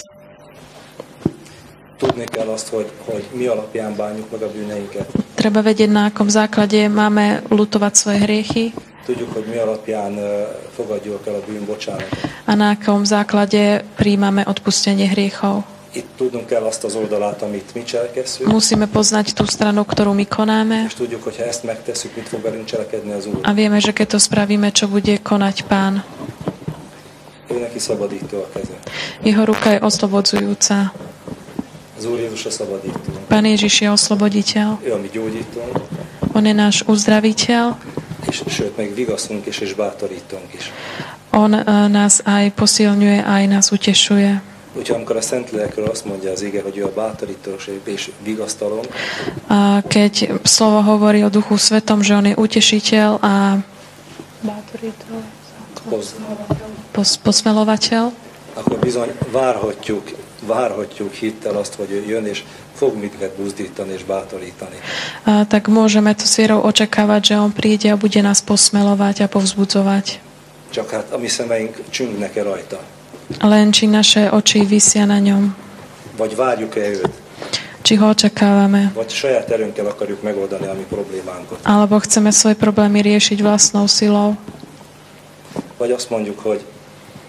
Tudni kell azt, hogy, hogy mi alapján bánjuk meg a bűneinket. Treba vedieť, na akom základe máme lutovať svoje hriechy. Tudjuk, hogy mi alapján fogadjuk el a bűnbocsánatot. A na akom základe príjmame odpustenie hriechov. Itt tudnunk kell azt az oldalát, amit mi cselekszünk. Musíme poznať tú stranu, ktorú my konáme. És tudjuk, hogy ha ezt megtesszük, mit fog velünk cselekedni az Úr. A vieme, že keď to spravíme, čo bude konať Pán. Ő neki szabadító a keze. Jeho ruka je oslobodzujúca. Az Úr Jézus a szabadító. Pán Ježiš je osloboditeľ. Ő a mi gyógyítónk. On je náš uzdraviteľ. És sőt, meg vigasztunk is, és bátorítunk is. On uh, nás aj posilňuje, aj nás utešuje. Úgyhogy amikor a Szentlélekről azt mondja az ige, hogy ő a bátorító és vigasztaló. A keď slovo hovorí o Duchu Svetom, že on je utešiteľ a bátorító, Poz. Pos, posmelovateľ, akkor bizony várhatjuk, várhatjuk hittel azt, hogy ő jön és fog minket buzdítani és bátorítani. A tak môžeme to s vierou očakávať, že on príde a bude nás posmelovať a povzbudzovať. Csak hát a mi szemeink csüngnek-e rajta. Len či naše oči visia na ňom. Vagy várjuk-e őt? Či ho očakávame. Vagy saját erőnkkel akarjuk megoldani a mi problémánkat. Alebo chceme svoje problémy riešiť vlastnou silou. Vagy azt mondjuk, hogy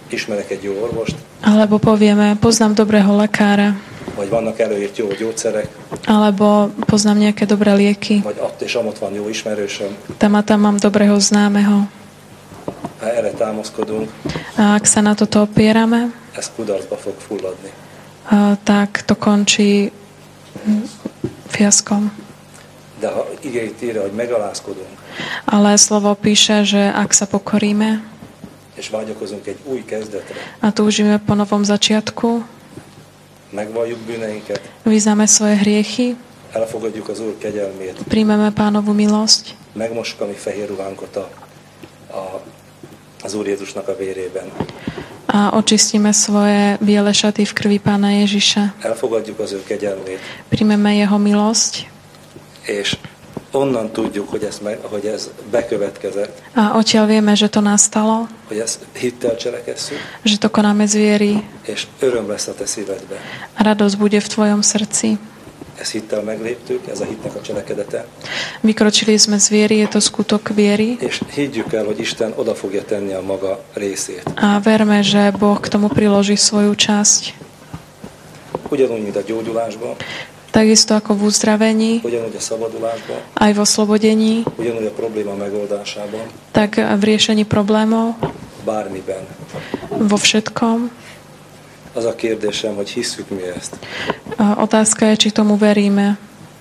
ismerek egy jó orvost, alebo povieme, poznám dobrého lekára, vagy vannak előírt jó gyógyszerek, alebo poznám nejaké dobré lieky, vagy ott és amott van jó ismerősöm. tam a tam mám dobrého známeho. Ha erre támaszkodunk, A ak sa na toto opierame, ez kudarcba fog fulladni. a, tak to končí hm, fiaskom. De ha igényt írja, hogy megalázkodunk, Ale slovo píše, že ak sa pokoríme és vágyakozunk egy új kezdetre, a túžime po novom začiatku, megvalljuk bűneinket, vyznáme svoje hriechy, elfogadjuk az Úr kegyelmét, príjmeme Pánovu milosť, megmossuk a mi fehér ruhánkat a, a, az Úr Jézusnak a vérében. a očistíme svoje biele šaty v krvi Pána Ježiša. Elfogadjuk az ő kegyelmét, Príjmeme jeho milosť és onnan tudjuk, hogy ez, meg, hogy ez bekövetkezett, a odtiaľ vieme, že to nastalo, hogy ezt hittel cselekesszük, že to konáme z viery és öröm lesz a te szívedbe. a radosť bude v tvojom srdci. Ezt hittel megléptük, ez a hitnek a cselekedete, Vykročili sme z viery, je to skutok viery és higgyük el, hogy Isten oda fogja tenni a maga részét. a verme, že Boh k tomu priloží svoju časť. Ugyanúgy, mint a gyógyulásban, Takisto ako v uzdravení, ugyanúgy a szabadulásban, aj v oslobodení, ugyanúgy a probléma megoldásában, tak v riešení problémov, bármiben. vo všetkom. Az a kérdésem, hogy hisszük mi ezt. A otázka je, či tomu veríme.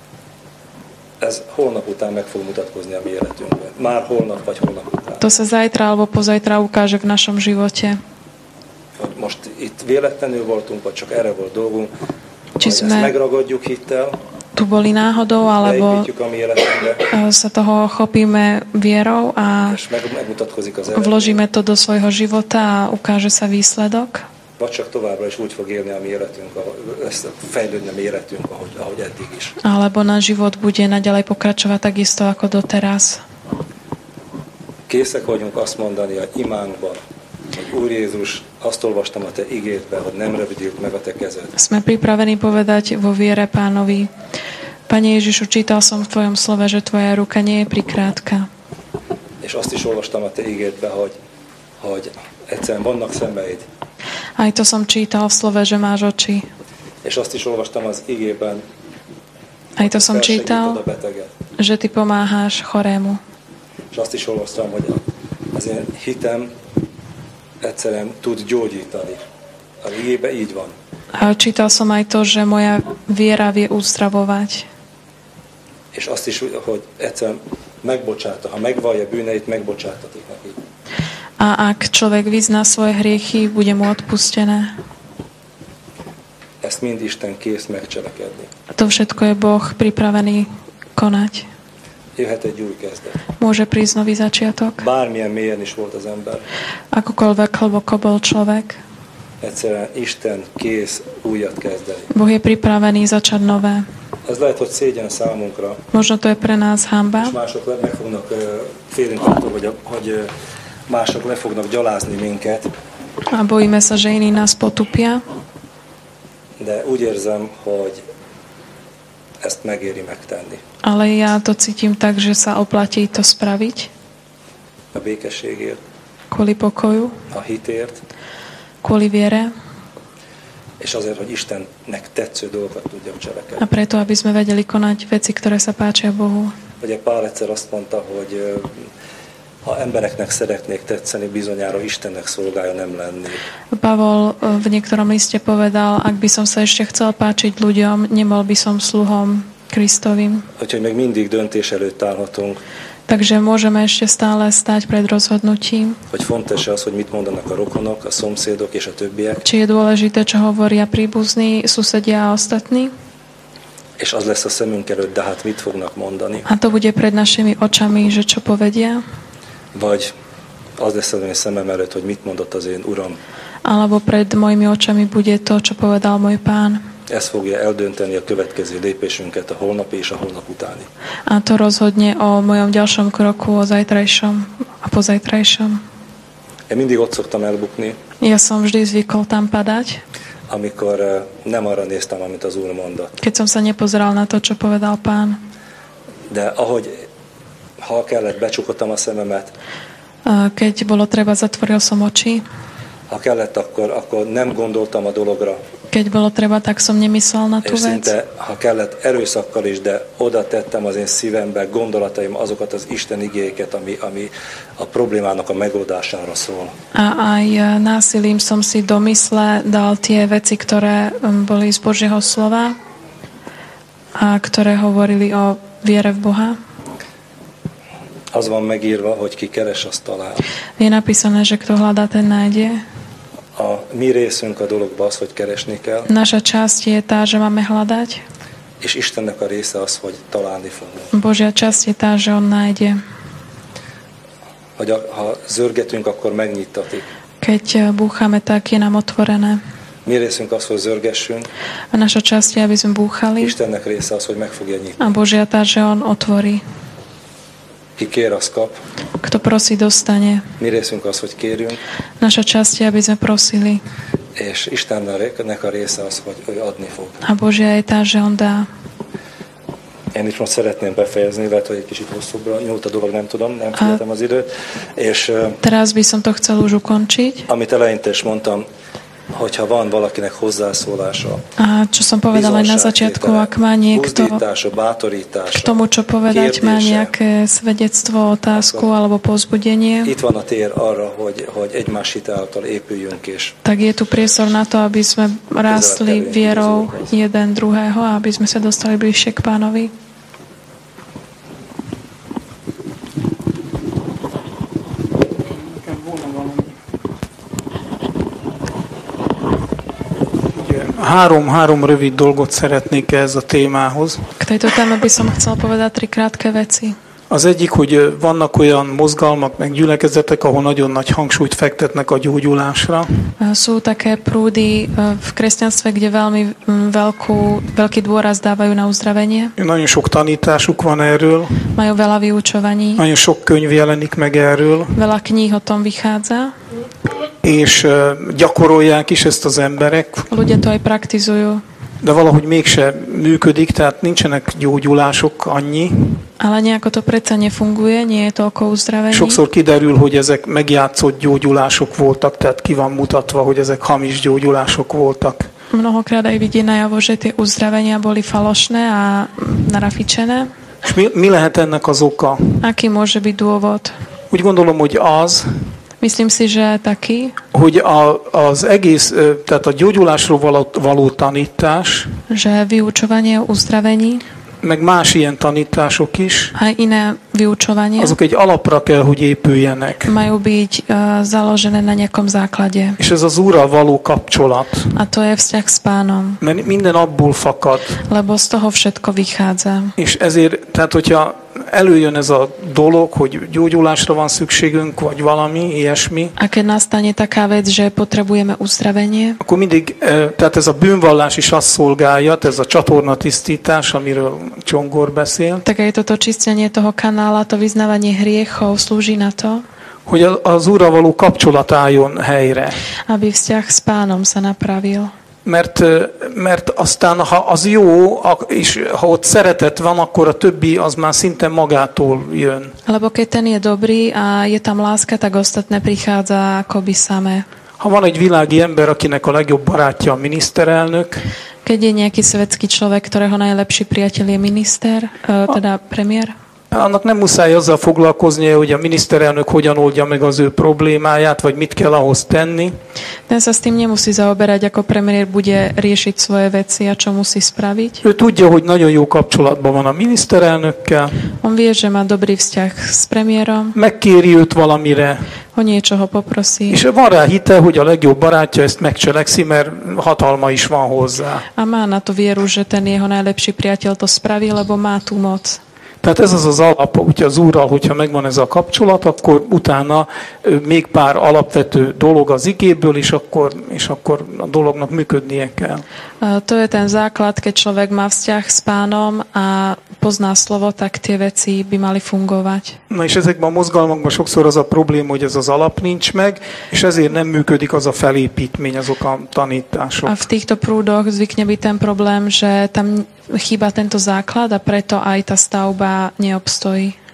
Ez holnap után meg fog mutatkozni a mi életünkben. Már holnap vagy holnap után. To sa zajtra alebo pozajtra ukáže v našom živote. Most itt véletlenül voltunk, vagy csak erre volt dolgunk, Či hogy sme ezt megragadjuk hittel, tu boli náhodou, alebo beépítjük a mi életünkbe, sa toho chopíme vierou a és meg, megmutatkozik az eredmény. vložíme to do svojho života a ukáže sa výsledok. Vagy csak továbbra is úgy fog élni a mi életünk, ahogy lesz fejlődni a mi életünk, ahogy, ahogy eddig is. Alebo náš život bude naďalej pokračovať takisto ako doteraz. Készek vagyunk azt mondani a imánkban, hogy Úr Jézus, azt olvastam a te igédben, hogy nem rövidült meg a te kezed. Sme pripravení povedať vo viere Pánovi: Pane Ježišu, čítal som v tvojom slove, že tvoja ruka nie je prikrátka. És azt is olvastam a te igédben, hogy, hogy egyszerűen vannak szemeid. Aj to som čítal v slove, že máš oči. És azt is olvastam az igében, Aj to som felsegíted čítal, a beteget. že ty pomáháš chorému. És azt is olvastam, hogy az én hitem egyszerűen tud gyógyítani. A igében így van. A čítal som aj to, že moja viera vie uzdravovať. És azt is, hogy egyszerűen megbocsáta. Ha megvallja bűneit, megbocsátatik neki. A ak človek vyzná svoje hriechy, bude mu odpustené. Ezt mind Isten kész megcselekedni. To všetko je Boh pripravený konať. Jöhet egy új kezdet. Môže prísť nový začiatok. Bármilyen mélyen is volt az ember, Akokoľvek hlboko bol človek, egyszerűen Isten kész újat kezdeni. Boh je pripravený začať nové. Ez lehet, hogy szégyen számunkra, Možno to je pre nás hanba és mások le- meg fognak ö, félünk attól, hogy, a- hogy ö, mások le fognak gyalázni minket, a bojíme sa, že iní nás potupia, de úgy érzem, hogy ezt megéri megtenni. ale ja to cítim tak, že sa oplatí to spraviť A békességért, kvôli pokoju, a hitért, kvôli viere és azért, hogy Istennek tetsző dolgokat tudjak a cselekedni. preto, aby sme vedeli konať veci, ktoré sa páčia Bohu. Ugye Pál egyszer azt mondta, hogy ö, ha embereknek szeretnék tetszeni, bizonyára Istennek szolgája nem lennék. Pavol v niektorom liste povedal, ak by som sa ešte chcel páčiť ľuďom, nebol by som sluhom Kristovým. Úgyhogy még mindig döntés előtt állhatunk, Takže môžeme ešte stále stať pred rozhodnutím, hogy fontos az, hogy mit mondanak a rokonok, a szomszédok és a többiek, či je dôležité, čo hovoria príbuzní, susedia a ostatní. és az lesz a szemünk előtt, de hát mit fognak mondani, A to bude pred našimi očami, že čo povedia. vagy az lesz az én szemem előtt, hogy mit mondott az én Uram. Alebo pred mojimi očami bude to, čo povedal môj Pán. Ez fogja eldönteni a következő lépésünket, a holnapi és a holnap utáni. A to rozhodne o mojom ďalšom kroku, o zajtrajšom a pozajtrajšom. Én mindig ott szoktam elbukni, Ja som vždy zvykol tam padať, amikor eh, nem arra néztem, amit az Úr mondott. keď som sa nepozeral na to, čo povedal Pán. De ahogy, ha kellett, becsukottam a szememet, A keď bolo treba, zatvoril som oči. a Ha kellett, akkor, akkor nem gondoltam a dologra. Keď bolo treba, tak som nemyslel na tú És vec. szinte, ha kellett, erőszakkal is, de oda tettem az én szívembe, gondolataim, azokat az Isten igéket, ami, ami a problémának a megoldására szól. A aj násilím som si do mysle dal tie veci, ktoré boli z Božieho slova a ktoré hovorili o viere v Boha. Az van megírva, hogy ki keres, azt talál. Je napísané, že kto hľadá, ten nájde. A mi részünk a dologban az, hogy keresni kell. Naša časť je tá, že máme hľadať. És Istennek a része az, hogy találni fogunk. Božia časť je tá, že on nájde. Hogy a, ha zörgetünk, akkor megnyittatik. Keď búchame, tak je nám otvorené. Mi részünk az, hogy zörgessünk. A naša časť je, aby sme búchali. Istennek része az, hogy meg fogja nyitni. A Božia tá, že on otvorí. Ki kér, az kap. Kto prosí, dostane. Mi részünk az, hogy kérjünk. Naša časť je, aby sme prosili. És Istennek a része az, hogy ő adni fog. A Božia je tá, že on dá. Én is most szeretném befejezni, lehet, hogy egy kicsit hosszúbbra nyúlt a dolog, nem tudom, nem figyeltem az időt. És teraz by som to chcel už ukončiť. Amit eleinte is mondtam, hogyha van valakinek hozzászólása, a čo som povedala aj na začiatku, ak má niekto k tomu, čo povedať, má nejaké svedectvo, otázku alebo povzbudenie, itt van a tér arra, hogy, hogy egymás hite által épüljünk és tak je tu priestor na to, aby sme rástli vierou jeden druhého a aby sme sa dostali bližšie k Pánovi. Három, három rövid dolgot szeretnék ehhez a témához. K tejto téme by som chcel povedať tri krátke veci. Az egyik, hogy vannak olyan mozgalmak, meg gyülekezetek, ahol nagyon nagy hangsúlyt fektetnek a gyógyulásra. Sú také prúdy v kresťanstve, kde veľmi veľkú, veľký dôraz dávajú na uzdravenie. Nagyon sok tanításuk van erről. Majú veľa vyučovaní. Nagyon sok könyv jelenik meg erről. Veľa kníh o tom vychádza. És gyakorolják is ezt az emberek. Ľudia to aj praktizujú. De valahogy mégse működik, tehát nincsenek gyógyulások annyi. Ale nejako to predsa nefunguje, nie je toľko uzdravení. Sokszor kiderül, hogy ezek megjátszott gyógyulások voltak, tehát ki van mutatva, hogy ezek hamis gyógyulások voltak. Mnohokrát aj vidí najavo, že tie uzdravenia boli falošné a narafičené. És mi, mi lehet ennek az oka? Aký môže byť dôvod? Úgy gondolom, hogy az, myslím si, že taký, hogy a, az egész, tehát a gyógyulásról való, való tanítás, že vyučovanie o uzdravení, meg más ilyen tanítások is, aj iné vyučovanie, azok egy alapra kell, hogy épüljenek. majú byť uh, založené na nejakom základe. És ez az Úrral való kapcsolat. A to je vzťah s Pánom. Mert minden abból fakad. Lebo z toho všetko vychádza. És ezért, tehát hogyha előjön ez a dolog, hogy gyógyulásra van szükségünk, vagy valami, ilyesmi. A keď nastane taká vec, že potrebujeme uzdravenie, akkor mindig, tehát ez a bűnvallás is azt szolgálja, ez a csatornatisztítás, amiről Csongor beszél. Tak aj toto čistenie toho kanála, to vyznávanie hriechov slúži na to, hogy az Úrral való kapcsolat álljon helyre. Aby vzťah s Pánom sa napravil. Mert, mert aztán, ha az jó, és ha ott szeretet van, akkor a többi az már szinte magától jön. Lebo keď ten je dobrý a je tam láska, tak ostatné prichádza akoby samé. Ha van egy világi ember, akinek a legjobb barátja a miniszterelnök, keď je nejaký svetský človek, ktorého najlepší priateľ je minister, teda premiér, annak nem muszáj azzal foglalkoznia, hogy a miniszterelnök hogyan oldja meg az ő problémáját, vagy mit kell ahhoz tenni. Ten sa s tým nemusí zaoberať, ako premiér bude riešiť svoje veci a čo musí spraviť. Ő tudja, hogy nagyon jó kapcsolatban van a miniszterelnökkel. On vie, že má dobrý vzťah s premiérom. Megkéri őt valamire. O niečo ho poprosí. És van rá hite, hogy a legjobb barátja ezt megcselekszi, mert hatalma is van hozzá. A má na to vieru, že ten jeho najlepší priateľ to spraví, lebo má tú moc. Tehát ez az az alap, hogyha az Úrral, hogyha megvan ez a kapcsolat, akkor utána még pár alapvető dolog az igéből, és akkor, és akkor a dolognak működnie kell. To je ten základ, keď človek má vzťah s Pánom a pozná slovo, tak tie veci by mali fungovať. Na és ezekben a mozgalmakban sokszor az a probléma, hogy ez az alap nincs meg, és ezért nem működik az a felépítmény, azok a tanítások. A v týchto prúdoch zvykne byť ten problém, že tam chýba tento základ a preto aj tá stavba neobstojí.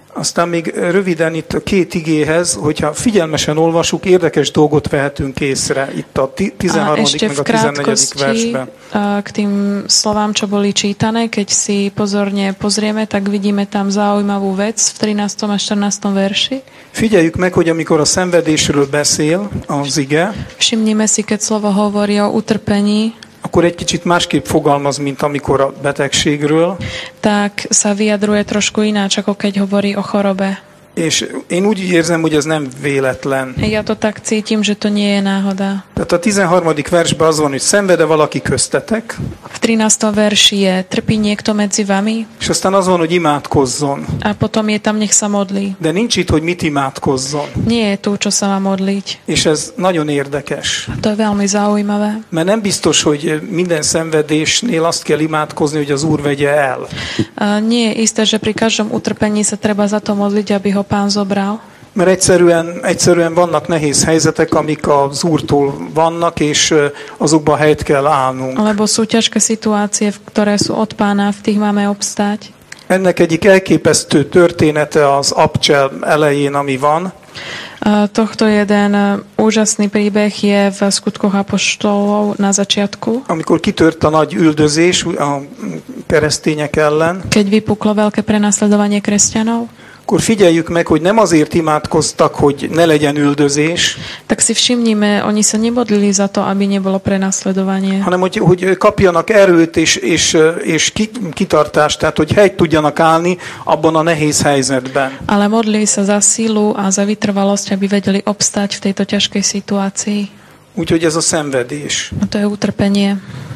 Aztán még röviden itt a két igéhez, hogyha figyelmesen olvasjuk, érdekes dolgot vehetünk észre itt a tizenharmadik meg a tizennegyedik versben. K tým slovám, čo boli čítané, keď si pozorne pozrieme, tak vidíme tam zaujímavú vec v trinástom a štrnástom verši. Figyeljük meg, hogy amikor a szenvedésről beszél az ige, všimnime si, keď slovo hovorí o utrpení, akkor egy kicsit másképp fogalmaz, mint amikor a betegségről. Tak sa vyjadruje trošku ináč, ako keď hovorí o chorobe. És én úgy érzem, hogy ez nem véletlen. Ja to tak cítim, že to nie je náhoda. Tehát a tizenharmadik versben az van, hogy szenved-e valaki köztetek. V trinástom verši je, trpí niekto medzi vami. És aztán az van, hogy imádkozzon. A potom je tam, nech sa modlí. De nincs itt, hogy mit imádkozzon. Nie je tu, čo sa má modliť. És ez nagyon érdekes. To je veľmi zaujímavé. Mert nem biztos, hogy minden szenvedésnél azt kell imádkozni, hogy az Úr vegye el. A nie je isté, že pri každom utrpení sa treba za to modliť, aby ho Pán zobral. Mert egyszerűen, egyszerűen vannak nehéz helyzetek, amik az Úrtól vannak, és azokban helyt kell állnunk. Lebo sú ťažké situácie, ktoré sú od Pána, v tých máme obstáť. Ennek egyik elképesztő története az Abcsel elején, ami van. Tohto jeden úžasný príbeh je v Skutkoch apoštolov na začiatku. Amikor kitört a nagy üldözés a keresztények ellen. Keď vypuklo veľké prenasledovanie kresťanov. Akkor figyeljük meg, hogy nem azért imádkoztak, hogy ne legyen üldözés. Tak si všimnime, oni sa nemodlili za to, aby nebolo prenasledovanie. Hanem, hogy, hogy kapjanak erőt és, és, és kitartást, tehát, hogy helyt tudjanak állni abban a nehéz helyzetben. Ale modlili sa za sílu a za vytrvalosť, aby vedeli obstať v tejto ťažkej situácii. Úgyhogy ez a szenvedés. A to je utrpenie.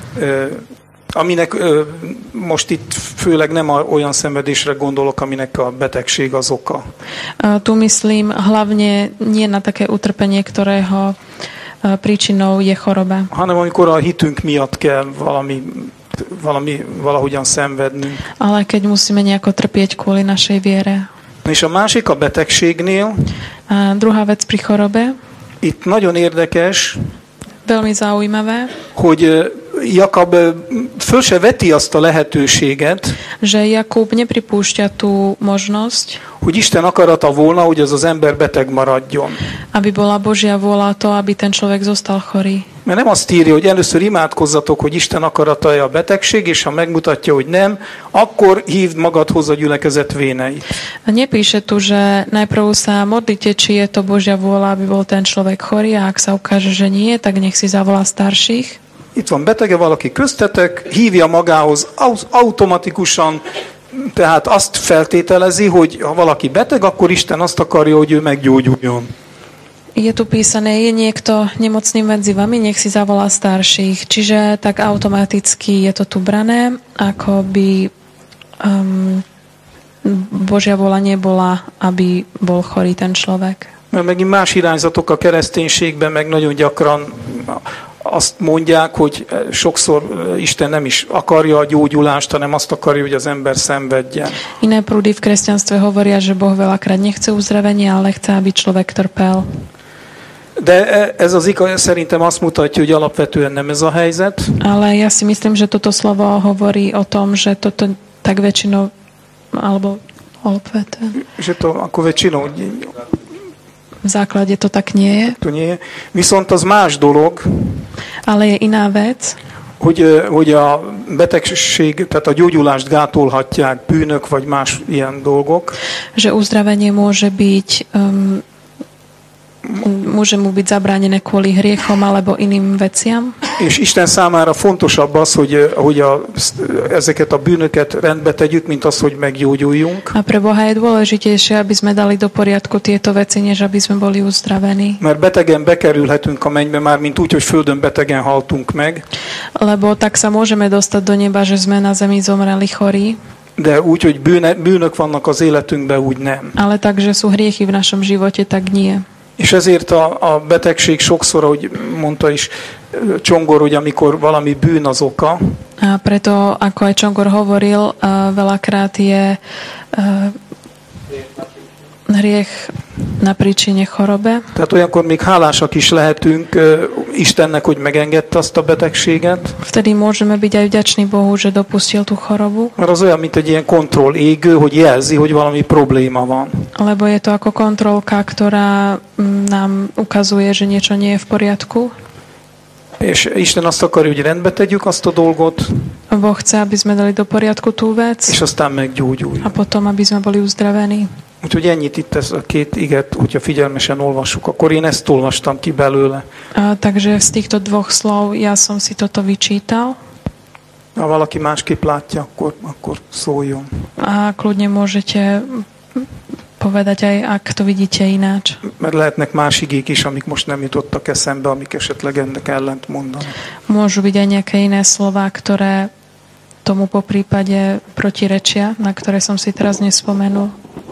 Aminek ö, most itt főleg nem a, olyan szenvedésre gondolok, aminek a betegség az oka. A tu myslím hlavne nie na také utrpenie, ktorého príčinou je choroba. Hanem amikor a hitünk miatt kell valami, valami valahogyan szenvednünk. Ale keď musíme nejako trpieť kvôli našej viere. És a másik a betegségnél. A druhá vec pri chorobe. Itt nagyon érdekes. Veľmi zaujímavé. Hogy Jakab föl se veti azt a lehetőséget, že Jakub nepripúšťa tú možnosť, hogy Isten akarata volna, hogy az az ember beteg maradjon. Aby bola Božia vôľa to, aby ten človek zostal chorý. Mert nem azt írja, hogy először imádkozzatok, hogy Isten akarata a betegség, és ha megmutatja, hogy nem, akkor hívd magadhoz a gyülekezet véneit. Nepíše tu, že najprv sa modlite, či je to Božia vôľa, aby bol ten človek chorý, a ak sa ukáže, že nie, tak nech si zavolá starších. Itt van betege valaki köztetek, hívja magához automatikusan, tehát azt feltételezi, hogy ha valaki beteg, akkor Isten azt akarja, hogy ő meggyógyuljon. Je tu písané, je niekto nemocný medzi vami, nech si zavolá starších. Čiže tak automaticky je to tu brané, ako by um, Božia vôľa nebola, aby bol chorý ten človek. Mert megint más irányzatok a kereszténységben meg nagyon gyakran azt mondják, hogy sokszor Isten nem is akarja a gyógyulást, hanem azt akarja, hogy az ember szenvedjen. Iné prúdy v kresťanstve hovoria, že Boh veľakrát nechce uzdravenie, ale chce, aby človek trpel. De ez az ika szerintem azt mutatja, hogy alapvetően nem ez a helyzet. Ale ja si myslím, že toto slovo hovorí o tom, že toto tak väčšinou, alebo alapvetően. Že to ako väčšinou v základe to tak nie je. To nie je. Viszont az más dolog, ale je iná vec, hogy, hogy a betegség, tehát a gyógyulást gátolhatják bűnök, vagy más ilyen dolgok. Že uzdravenie môže byť um, môže mu byť zabránené kvôli hriechom alebo iným veciam. És Isten számára fontosabb az, hogy, hogy a, ezeket a bűnöket rendbe tegyük, mint az, hogy meggyógyuljunk. A pre Boha je dôležitejšie, aby sme dali do poriadku tieto veci, než aby sme boli uzdravení. Mert betegen bekerülhetünk a mennybe már, mint úgy, hogy földön betegen haltunk meg. Lebo tak sa môžeme dostať do neba, že sme na zemi zomreli chorí. De úgy, hogy bűne, bűnök vannak az életünkben, úgy nem. Ale tak, že sú hriechy v našom živote, tak nie. És ezért a, a betegség sokszor, ahogy mondta is Csongor, hogy amikor valami bűn az oka. A preto, ako aj Csongor hovoril, uh, veľakrát je uh, hriech na príčine chorobe. Tehát olyankor még hálásak is lehetünk Istennek, hogy megengedte azt a betegséget. Vtedy môžeme byť aj vďační Bohu, že dopustil tú chorobu. Mert az olyan, mint egy ilyen kontrollégő, hogy jelzi, hogy valami probléma van. Lebo je to ako kontrolka, ktorá nám ukazuje, že niečo nie je v poriadku. És Isten azt akarja, hogy rendbe tegyük azt a dolgot. Boh chce, aby sme dali do poriadku tú vec. És aztán meggyógyulj. A potom, aby sme boli uzdravení. Úgyhogy ennyit itt ez a két iget, hogyha figyelmesen olvassuk, akkor én ezt olvastam ki belőle. A, takže z týchto dvoch slov ja som si toto vyčítal. Ha valaki másképp látja, akkor, akkor szóljon. A kľudne môžete povedať aj, ak to vidíte ináč. Mert lehetnek más igék is, amik most nem jutottak eszembe, amik esetleg ennek ellent mondanak. Môžu byť aj nejaké iné slová, ktoré tomu po prípade protirečia, na ktoré som si teraz nespomenul.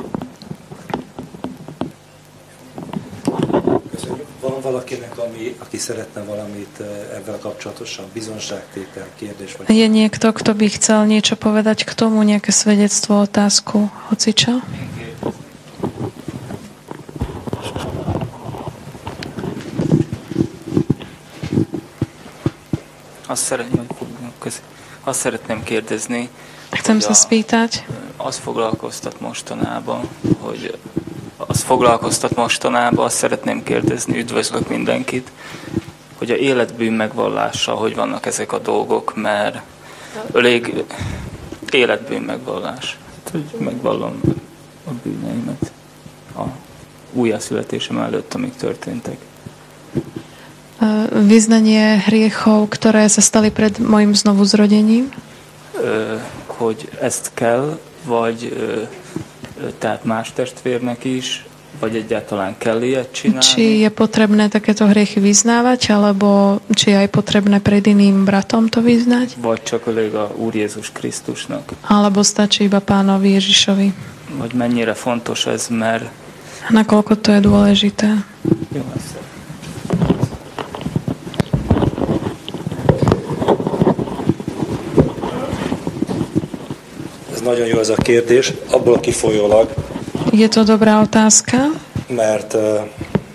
Van valakinek, ami, aki szeretne valamit ebben kapcsolatosan, bizonságtétel, kérdés? Vagy... Je niekto, kto by chcel niečo povedať k tomu, nejaké svedectvo, otázku, hocičo? Azt szeretném, azt szeretném kérdezni, Chcem sa spýtať, az foglalkoztat mostanában, hogy az foglalkoztat mostanában, azt szeretném kérdezni, üdvözlök mindenkit, hogy a életbűn megvallása, hogy vannak ezek a dolgok, mert elég életbűn megvallás. Hogy megvallom a bűneimet a újjászületésem előtt, amik történtek. Vyznanie hriechov, ktoré sa stali pred mojim znovuzrodením. Hogy ezt kell, vagy tehát más testvérnek is, vagy egyáltalán kell ilyet csinálni? Či je potrebné takéto hriechy vyznávať, alebo či je aj potrebné pred iným bratom to vyznať? Vagy csak elég a Úr Jézus Krisztusnak? Alebo stačí iba Pánovi Ježišovi? Vagy mennyire fontos ez, mert... Nakoľko to je dôležité? Jó, ez Nagyon jó ez a kérdés, abból kifolyólag. Je to dobrá otázka? Mert, uh,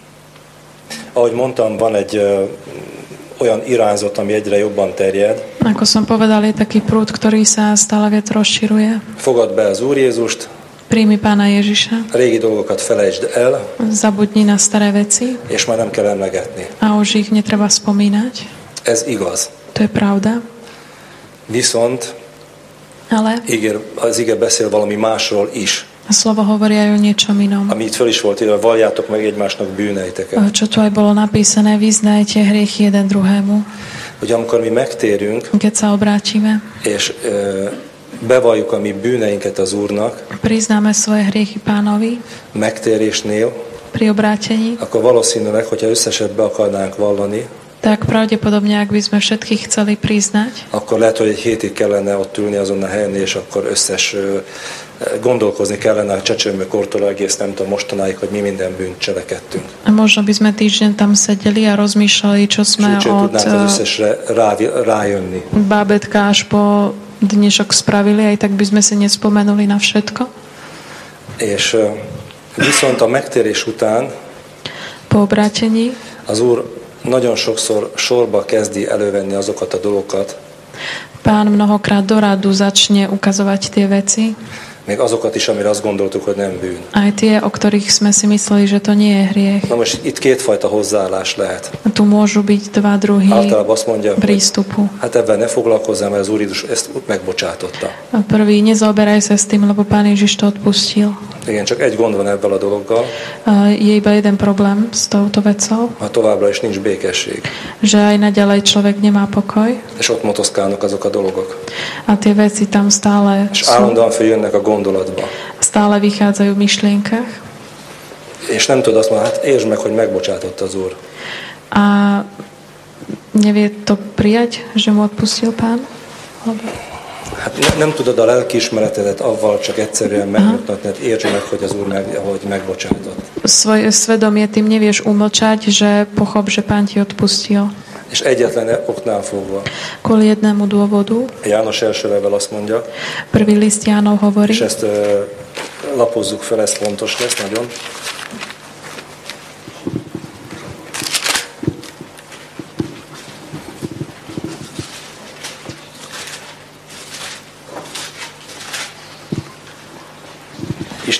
ahogy mondtam, van egy uh, olyan irányzat, ami egyre jobban terjed. Ako som povedal, je taký prúd, ktorý sa stále viac rozširuje. Fogad be az Úr Jézust. Príjmi Pána Ježiša. A régi dolgokat felejtsd el. Zabudni na staré veci. És már nem kell emlegetni. A už ich netreba spomínať. Ez igaz. To je pravda. Viszont ale ígér, az ige beszél valami másról is. A slovo hovorí aj o niečom inom. Ami itt föl is volt, hogy valljátok meg egymásnak bűneiteket. Čo tu aj bolo napísané, vyznajte hriechy jeden druhému. Hogy amikor mi megtérünk, keď sa obrátime, és e, bevalljuk a mi bűneinket az Úrnak, priznáme svoje hriechy Pánovi, megtérésnél, pri obrátení, akkor valószínűleg, hogyha összeset be akarnánk vallani, tak pravdepodobne, ak by sme všetkých chceli priznať, akkor lehet, hogy egy hétig kellene ott ülni azon a helyen, és akkor összes gondolkozni kellene a csecsemőkortól egész nem tudom mostanáig, hogy mi minden bűnt cselekedtünk. A možno by sme týždeň tam sedeli a rozmýšľali, čo sme Sőt, od tudnánk az összesre rá, rájönni. bábetka až po dnešok spravili, aj tak by sme si nespomenuli na všetko. És viszont a megtérés után po obrátení az Úr nagyon sokszor sorba kezdi elővenni azokat a dolgokat. Pán mnohokrát do radu začne ukazovať tie veci. Még azokat is, amire azt gondoltuk, hogy nem bűn. Aj tie, o ktorých sme si mysleli, že to nie je hriech. Na most itt kétfajta hozzáállás lehet. A tu môžu byť dva druhy Általában azt mondja, prístupu. Hogy, hát ebben ne foglalkozzál, mert az Úr Jézus ezt megbocsátotta. A prvý, nezaoberaj sa s tým, lebo Pán Ježiš to odpustil. Igen, csak egy gond van ebben a dologgal. A je iba jeden problém s touto vecou. Ha továbbra is nincs békesség. Že aj naďalej človek nemá pokoj. És ott motoszkálnak azok a dologok. A tie veci tam stále és sú. állandóan följönnek a gondolatba. Stále vychádzajú v myšlienkach. És nem tudod azt mondani, hát értsd meg, hogy megbocsátott az Úr. A nevie to prijať, že mu odpustil Pán? Lebo... Hát ne, nem tudod a lelkiismeretedet avval csak egyszerűen megmutatni, hogy értsd meg, hogy az Úr meg, hogy megbocsátott. Svoje svedomie tým nevieš umlčať, že pochop, že Pán ti odpustil. És egyetlen oknál fogva. Kvôli jednému dôvodu. János első level azt mondja. Prvý list Jánov hovorí. És ezt uh, lapozzuk fel, ez fontos lesz nagyon.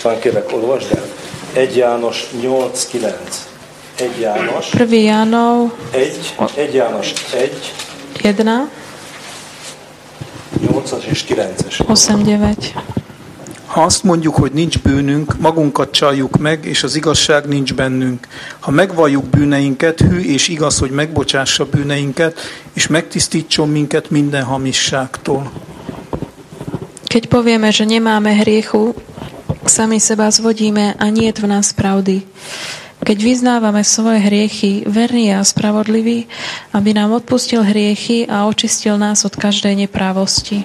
István, kérlek, olvasd el. egy János nyolc kilenc. egy János. prvý Jánov. egy. egy János egy. jedna. nyolcas és kilences. osem deväť. Ha azt mondjuk, hogy nincs bűnünk, magunkat csaljuk meg, és az igazság nincs bennünk. Ha megvalljuk bűneinket, hű és igaz, hogy megbocsássa bűneinket, és megtisztítson minket minden hamisságtól. Keď povieme, že nemáme hriechu, sami seba zvodíme a nie je v nás pravdy. Keď vyznávame svoje hriechy, verný a spravodlivý, aby nám odpustil hriechy a očistil nás od každej neprávosti.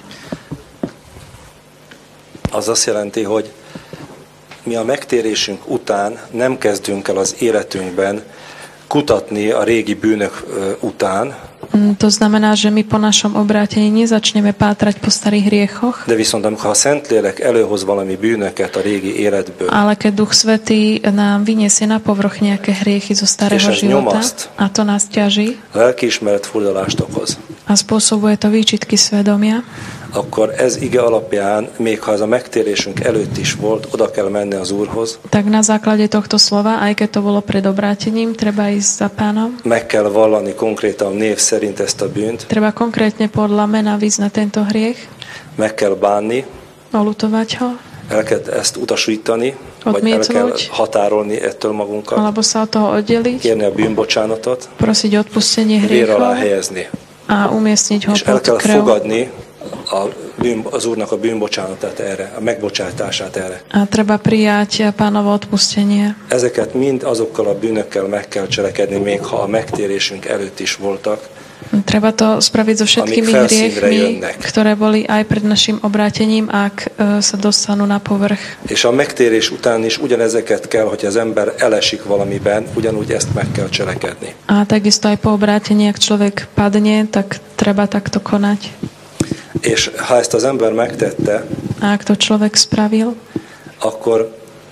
Az azt jelenti, hogy mi a megtérésünk után nem kezdünk el az életünkben kutatni a régi bűnök után. To znamená, že my po našom obrátení nezačneme pátrať po starých hriechoch. De viszont amikor a Szentlélek előhoz valami bűnöket a régi életből. Ale keď Duch Svätý nám vyniesie na povrch nejaké hriechy zo starého života a to nás ťaží. Lelkiismeret furdalást okoz. A spôsobuje to výčitky svedomia. Akkor ez ige alapján, még ha ez a megtérésünk előtt is volt, oda kell menni az Úrhoz. Tak na základe tohto slova, aj keď to bolo pred obrátením, treba ísť za Pánom. Meg kell vallani konkrétan név szerint ezt a bűnt. Treba konkrétne podľa mena vyznať tento hriech. Meg kell bánni. Olutovať ho. El kell ezt utasítani, vagy el kell határolni ettől magunkat. Alebo sa od toho oddeliť. Kérni a bűnbocsánatot. Prosiť odpustenie hriechov. Vér alá hriechov. helyezni. A umiestniť ho és pod el kell krev. fogadni a bűn, az Úrnak a bűnbocsánatát erre, a megbocsátását erre. A treba prijať Pánovo odpustenie. Ezeket mind azokkal a bűnökkel meg kell cselekedni, még ha a megtérésünk előtt is voltak. Treba to spraviť so všetkými hriechmi, ktoré boli aj pred našim obrátením, ak sa dostanú na povrch. És a megtérés után is ugyanezeket kell, hogy az ember elesik valamiben, ugyanúgy ezt meg kell cselekedni. A takisto aj po obrátení, ak človek padne, tak treba takto konať. És ha ezt az ember megtette, a ak to človek spravil, akkor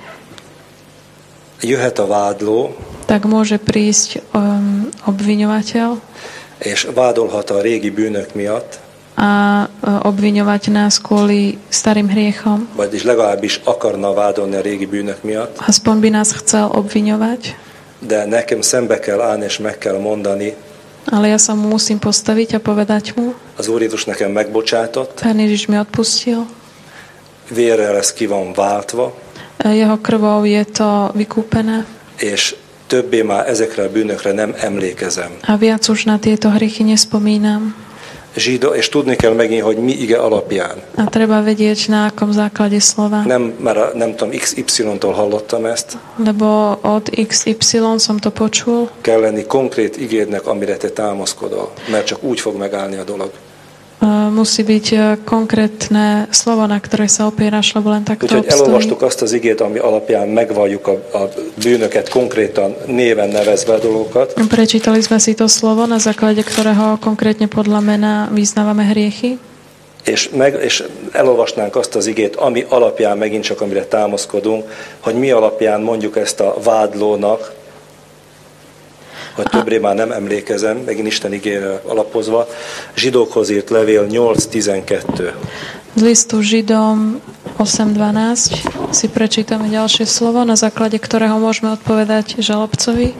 jöhet a vádló, tak môže prísť um, obviňovateľ, és vádolhat a régi bűnök miatt, a obviňovať nás kvôli starým hriechom. Vagyis legalábbis akarna vádolni a régi bűnök miatt. Aspoň by nás chcel obviňovať. De nekem szembe kell állni, és meg kell mondani. Ale ja sa mu musím postaviť a povedať mu. Az Úr Jézus nekem megbocsátott. Pán Ježiš mi odpustil. Vérrel ez ki van váltva. Jeho krvou je to vykúpené. És többé már ezekre a bűnökre nem emlékezem. A viac už na tieto hriechy nespomínam. Židó, és tudni kell megint, hogy mi ige alapján. A treba vedieť, na akom základe slova. Nem, mert nem tudom, iksz ipszilon-tól hallottam ezt. Lebo od iksz ipszilon som to počul. Kell lenni konkrét igédnek, amire te támaszkodol, mert csak úgy fog megállni a dolog. Uh, musí byť konkrétne slovo, na ktoré sa opieráš, lebo len takto obstojí. Úgyhogy elolvastuk azt az igét, ami alapján megvalljuk a, a bűnöket, konkrétan néven nevezve a dolgokat. Prečítali sme si to slovo, na základe ktorého konkrétne podľa mena vyznávame hriechy. És, meg, és elolvasnánk azt az igét, ami alapján megint csak amire támaszkodunk, hogy mi alapján mondjuk ezt a vádlónak, hogy többre már nem emlékezem, megint Isten igére alapozva, Zsidókhoz írt levél nyolc tizenkettő. Z listu Židom osem dvanásť si prečítame ďalšie slovo, na základe ktorého môžeme odpovedať žalobcovi.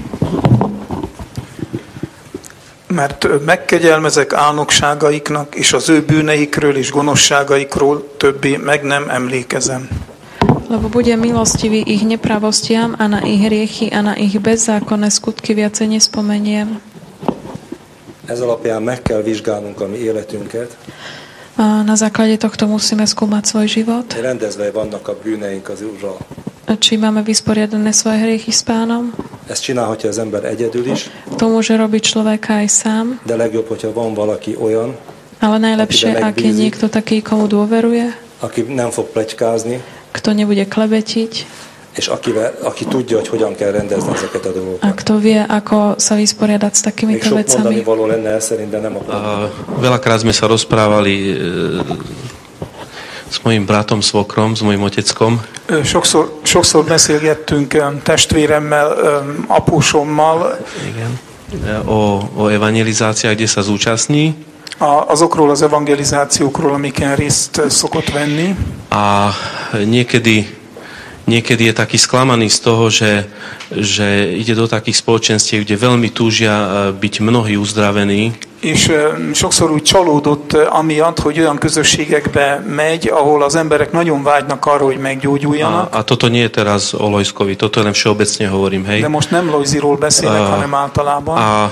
Mert megkegyelmezek álnokságaiknak, és az ő bűneikről és gonoszságaikról többé meg nem emlékezem. Lebo budem milostivý ich nepravostiam a na ich hriechy a na ich bezzákonné skutky viacej nespomeniem. Ez alapján meg kell vizsgálnunk a mi életünket. A na základe tohto musíme skúmať svoj život. Rendezve vannak a bűneink az Úrral. Či máme vysporiadané svoje hriechy s Pánom. Ezt csinálhatja az ember egyedül is. To môže robiť človeka aj sám. De legjobb, hogyha van valaki olyan, ale najlepšie, ak je niekto taký, komu dôveruje. Aki nem fog pletykázni. Kto nebude klebetiť. És akivel, aki tudja, hogy hogyan kell rendezni ezeket a dolgokat. A kto vie, ako sa vysporiadať s takýmito vecami. Még sok mondani való lenne, szerintem nem akarom. Veľakrát sme sa rozprávali s mojím bratom, svokrom, s mojím oteckom. Sokszor, sokszor beszélgettünk testvéremmel, apósommal. Igen. O, o evangelizáciách, kde sa zúčastní. A, azokról az evangelizációkról, amiken részt szokott venni. A niekedy niekedy je taký sklamaný z toho, že, že ide do takých spoločenstiev, kde veľmi túžia byť mnohí uzdravení. És sokszor úgy csalódott amiatt, hogy olyan közösségekbe megy, ahol az emberek nagyon vágynak arra, hogy meggyógyuljanak. A, a toto nie je teraz o Lojskovi, toto len všeobecne hovorím, hej. De most nem Lojziról beszélek, a, hanem általában. A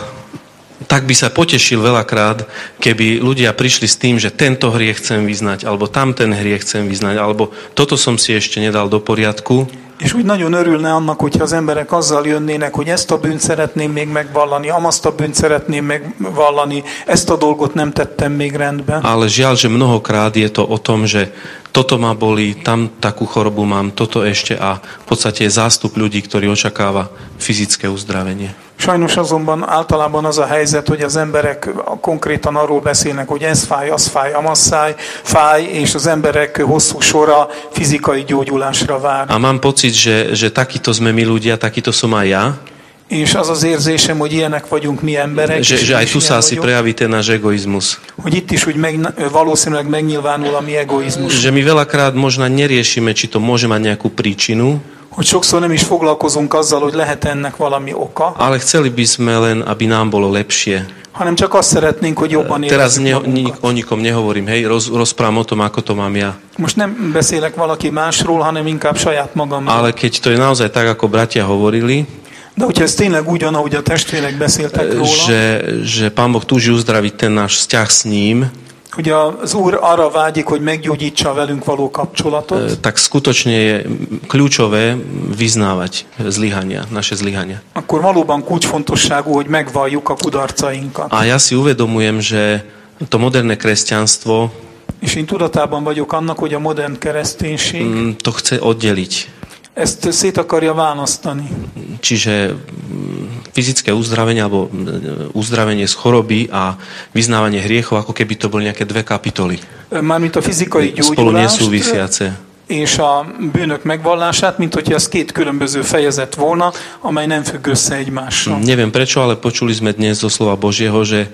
tak by sa potešil veľakrát, keby ľudia prišli s tým, že tento hriech chcem vyznať, alebo tamten hriech chcem vyznať, alebo toto som si ešte nedal do poriadku. És úgy nagyon örülne annak, hogyha az emberek azzal jönnének, hogy ezt a bűnt szeretném még megvallani, amazt a bűnt szeretném megvallani, ezt a dolgot nem tettem még rendben. Ale žiaľ, že mnohokrát je to o tom, že toto ma bolí, tam takú chorobu mám, toto ešte a v podstate je zástup ľudí, ktorí očakáva fyzické uzdravenie. Sajnos azonban általában az a helyzet, hogy az emberek konkrétan arról beszélnek, hogy ez fáj, az fáj, amaz fáj, fáj, és az emberek hosszú sora fizikai gyógyulásra vár. A mám pocit, že, že takíto sme my ľudia, takíto som aj ja. És az az érzésem, hogy ilyenek vagyunk mi emberek. Že, že aj tu sa asi prejaví ten náš egoizmus. Hogy itt is úgy meg, valószínűleg megnyilvánul a mi egoizmus. Že my veľakrát možno neriešime, či to môže mať nejakú príčinu. Hogy sokszor nem is foglalkozunk azzal, hogy lehet ennek valami oka. Ale chceli by sme len, aby nám bolo lepšie. Hanem csak azt szeretnénk, hogy jobban érezzük Teraz ne, magunkat. o nikom nehovorím, hej, roz, rozprávam o tom, ako to mám ja. Most nem beszélek valaki másról, hanem inkább saját magamról. Ale keď to je naozaj tak, ako bratia hovorili, de hogyha ez tényleg úgy van, ahogy a testvérek beszéltek róla, že, že Pán Boh túži uzdraviť ten náš vzťah s ním, hogy az Úr arra vágyik, hogy meggyógyítsa velünk való kapcsolatot, tak skutočne je kľúčové vyznávať zlyhania, naše zlyhania. Akkor valóban kulcsfontosságú, hogy megvalljuk a kudarcainkat. A ja si uvedomujem, že to moderné kresťanstvo és én tudatában vagyok annak, hogy a modern kereszténység to chce oddeliť. Ezt szét akarja választani. Čiže fyzické uzdravenie alebo uzdravenie z choroby a vyznávanie hriechov, ako keby to boli nejaké dve kapitoly. Mármint a fizikai spolu gyógyulást nesúvisiace. És a bűnök megvallását, mint hogyha ez két különböző fejezet volna, amely nem függ össze egymással. Neviem prečo, ale počuli sme dnes zo slova Božieho, že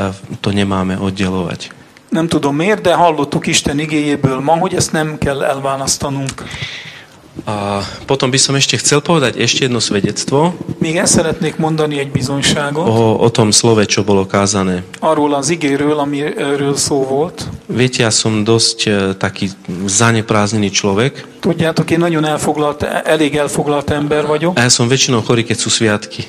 to nemáme oddelovať. Nem tudom miért, de hallottuk Isten igéjéből ma, hogy ezt nem kell elválasztanunk. A potom by som ešte chcel povedať ešte jedno svedectvo. Még el szeretnék mondani egy bizonyságot. O, o tom slove, čo bolo kázané. Arról az igéről, amiről szó volt. Viete, ja som dosť taký zanepráznený človek. Tudjátok, én nagyon elfoglalt, elég elfoglalt ember vagyok. A ja som väčšinou chorý, keď sú sviatky.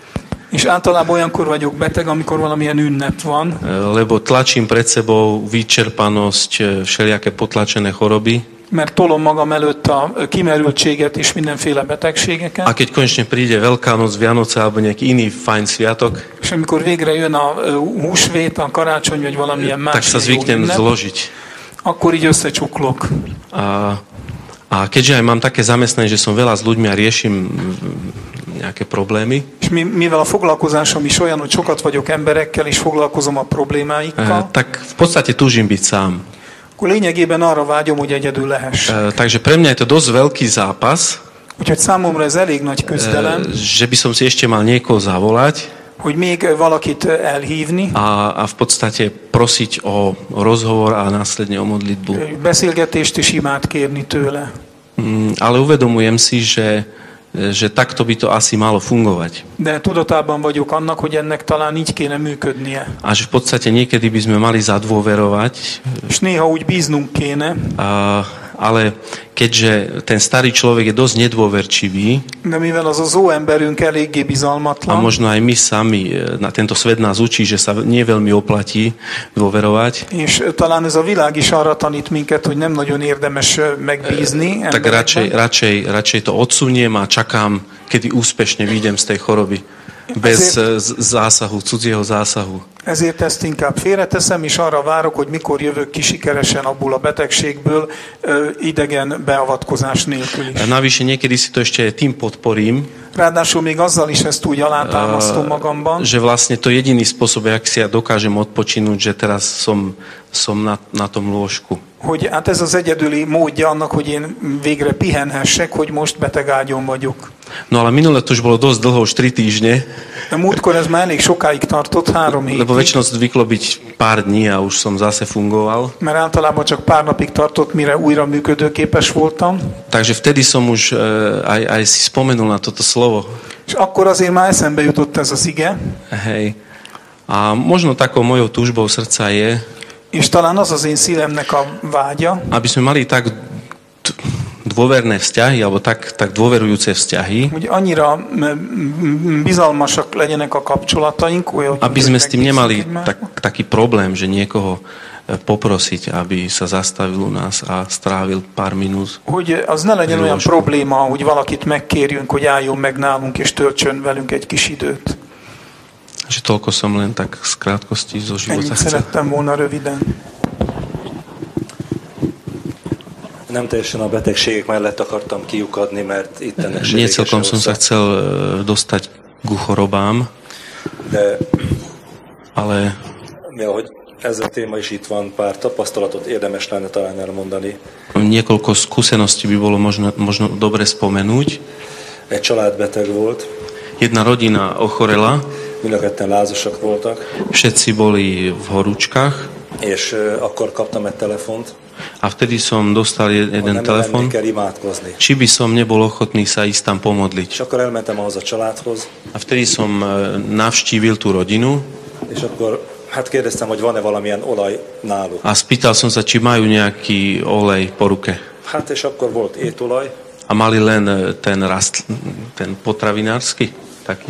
És általában olyankor vagyok beteg, amikor valamilyen ünnep van. Lebo tlačím pred sebou vyčerpanosť, všelijaké potlačené choroby. Mert tolom magam előtt a kimerültséget és mindenféle betegségeket. A keď konečne príde Veľká noc, Vianoce alebo nejaký iný fajn sviatok, és amikor végre jön a húsvét, a karácsony vagy valamilyen más, tak sa zvyknem zložiť. Akkor így összecsuklok. A, a keďže aj mám také zamestnanie, že som veľa s ľuďmi a riešim nejaké problémy. És mivel a foglalkozásom is olyan, hogy sokat vagyok emberekkel és foglalkozom a problémáikkal, tak v podstate túžim byť sám. Akkor lényegében arra vágyom, hogy egyedül lehessek. E, takže pre mňa je to dosť veľký zápas. Úgyhogy számomra ez elég nagy küzdelem. E, že by som si ešte mal niekoho zavolať. Hogy még valakit elhívni. A, a v podstate prosiť o rozhovor a následne o modlitbu. Beszélgetést és imát kérni tőle. Mm, ale uvedomujem si, že že takto by to asi malo fungovať. De tudatában vagyok annak, hogy ennek talán így kéne működnie. A že v podstate niekedy by sme mali zadôverovať. És néha úgy bíznunk kéne. A, ale keďže ten starý človek je dosť nedôverčivý, de mivel az az óemberünk eléggé bizalmatlan, a možno aj my sami, na tento svet nás učí, že sa nie veľmi oplatí dôverovať. És talán ez a világ is arra tanít minket, hogy nem nagyon érdemes megbízni. Tak radšej, radšej, radšej to odsuniem a čakám, kedy úspešne vyjdem z tej choroby. Bez ezért, zásahu, cudzieho zásahu. Ezért ezt inkább félreteszem, és arra várok, hogy mikor jövök ki sikeresen abból a betegségből idegen beavatkozás nélkül is. Navyše niekedy si to ešte tým podporím. Ráadásul még azzal is ezt úgy alátámasztom magamban. Že vlastne to jediný spôsob, jak si ja dokážem odpočinúť, že teraz som, som na, na tom lôžku. Hogy hát ez az egyedüli módja annak, hogy én végre pihenhessek, hogy most beteg ágyon vagyok. No ale minule to už bolo dosť dlho, už tri týždne. De múltkor ez már elég sokáig tartott, három hétig. Lebo väčšinou zvyklo byť pár dní a už som zase fungoval. Mert általában csak pár napig tartott, mire újra működőképes voltam. Takže vtedy som už e, aj, aj si spomenul na toto slovo. És akkor azért már eszembe jutott ez az ige. Hej. A možno takou mojou túžbou srdca je, és talán az az én szívemnek a vágya, aby sme mali tak dôverné vzťahy, alebo tak, tak dôverujúce vzťahy, hogy annyira bizalmasak legyenek a kapcsolataink, hogy aby sme s tým nemali tak, taký problém, že niekoho poprosiť, aby sa zastavil u nás a strávil pár minút. Hogy az ne legyen olyan probléma, hogy valakit megkérjünk, hogy álljon meg nálunk és töltsön velünk egy kis időt. Že toľko som len tak z krátkosti zo života chcel. Szerettem volna röviden. Nem teljesen a betegségek mellett akartam kiukadni, mert itt ennek se Nie celkom som sa chcel dostať ku chorobám, de, ale mi ahogy ez a téma is itt van, pár tapasztalatot érdemes lenne talán elmondani. Niekoľko skúseností by bolo možno, možno dobre spomenúť. Egy család beteg volt. Jedna rodina ochorela. Mind a ketten lázasak voltak. Všetci boli v horúčkach. És uh, akkor kaptam egy telefont. A vtedy som dostal jeden telefon, či by som nebol ochotný sa ísť tam pomodliť. A vtedy som navštívil tú rodinu a spýtal som sa, či majú nejaký olej po ruke. A mali len ten, rast, ten potravinársky taký.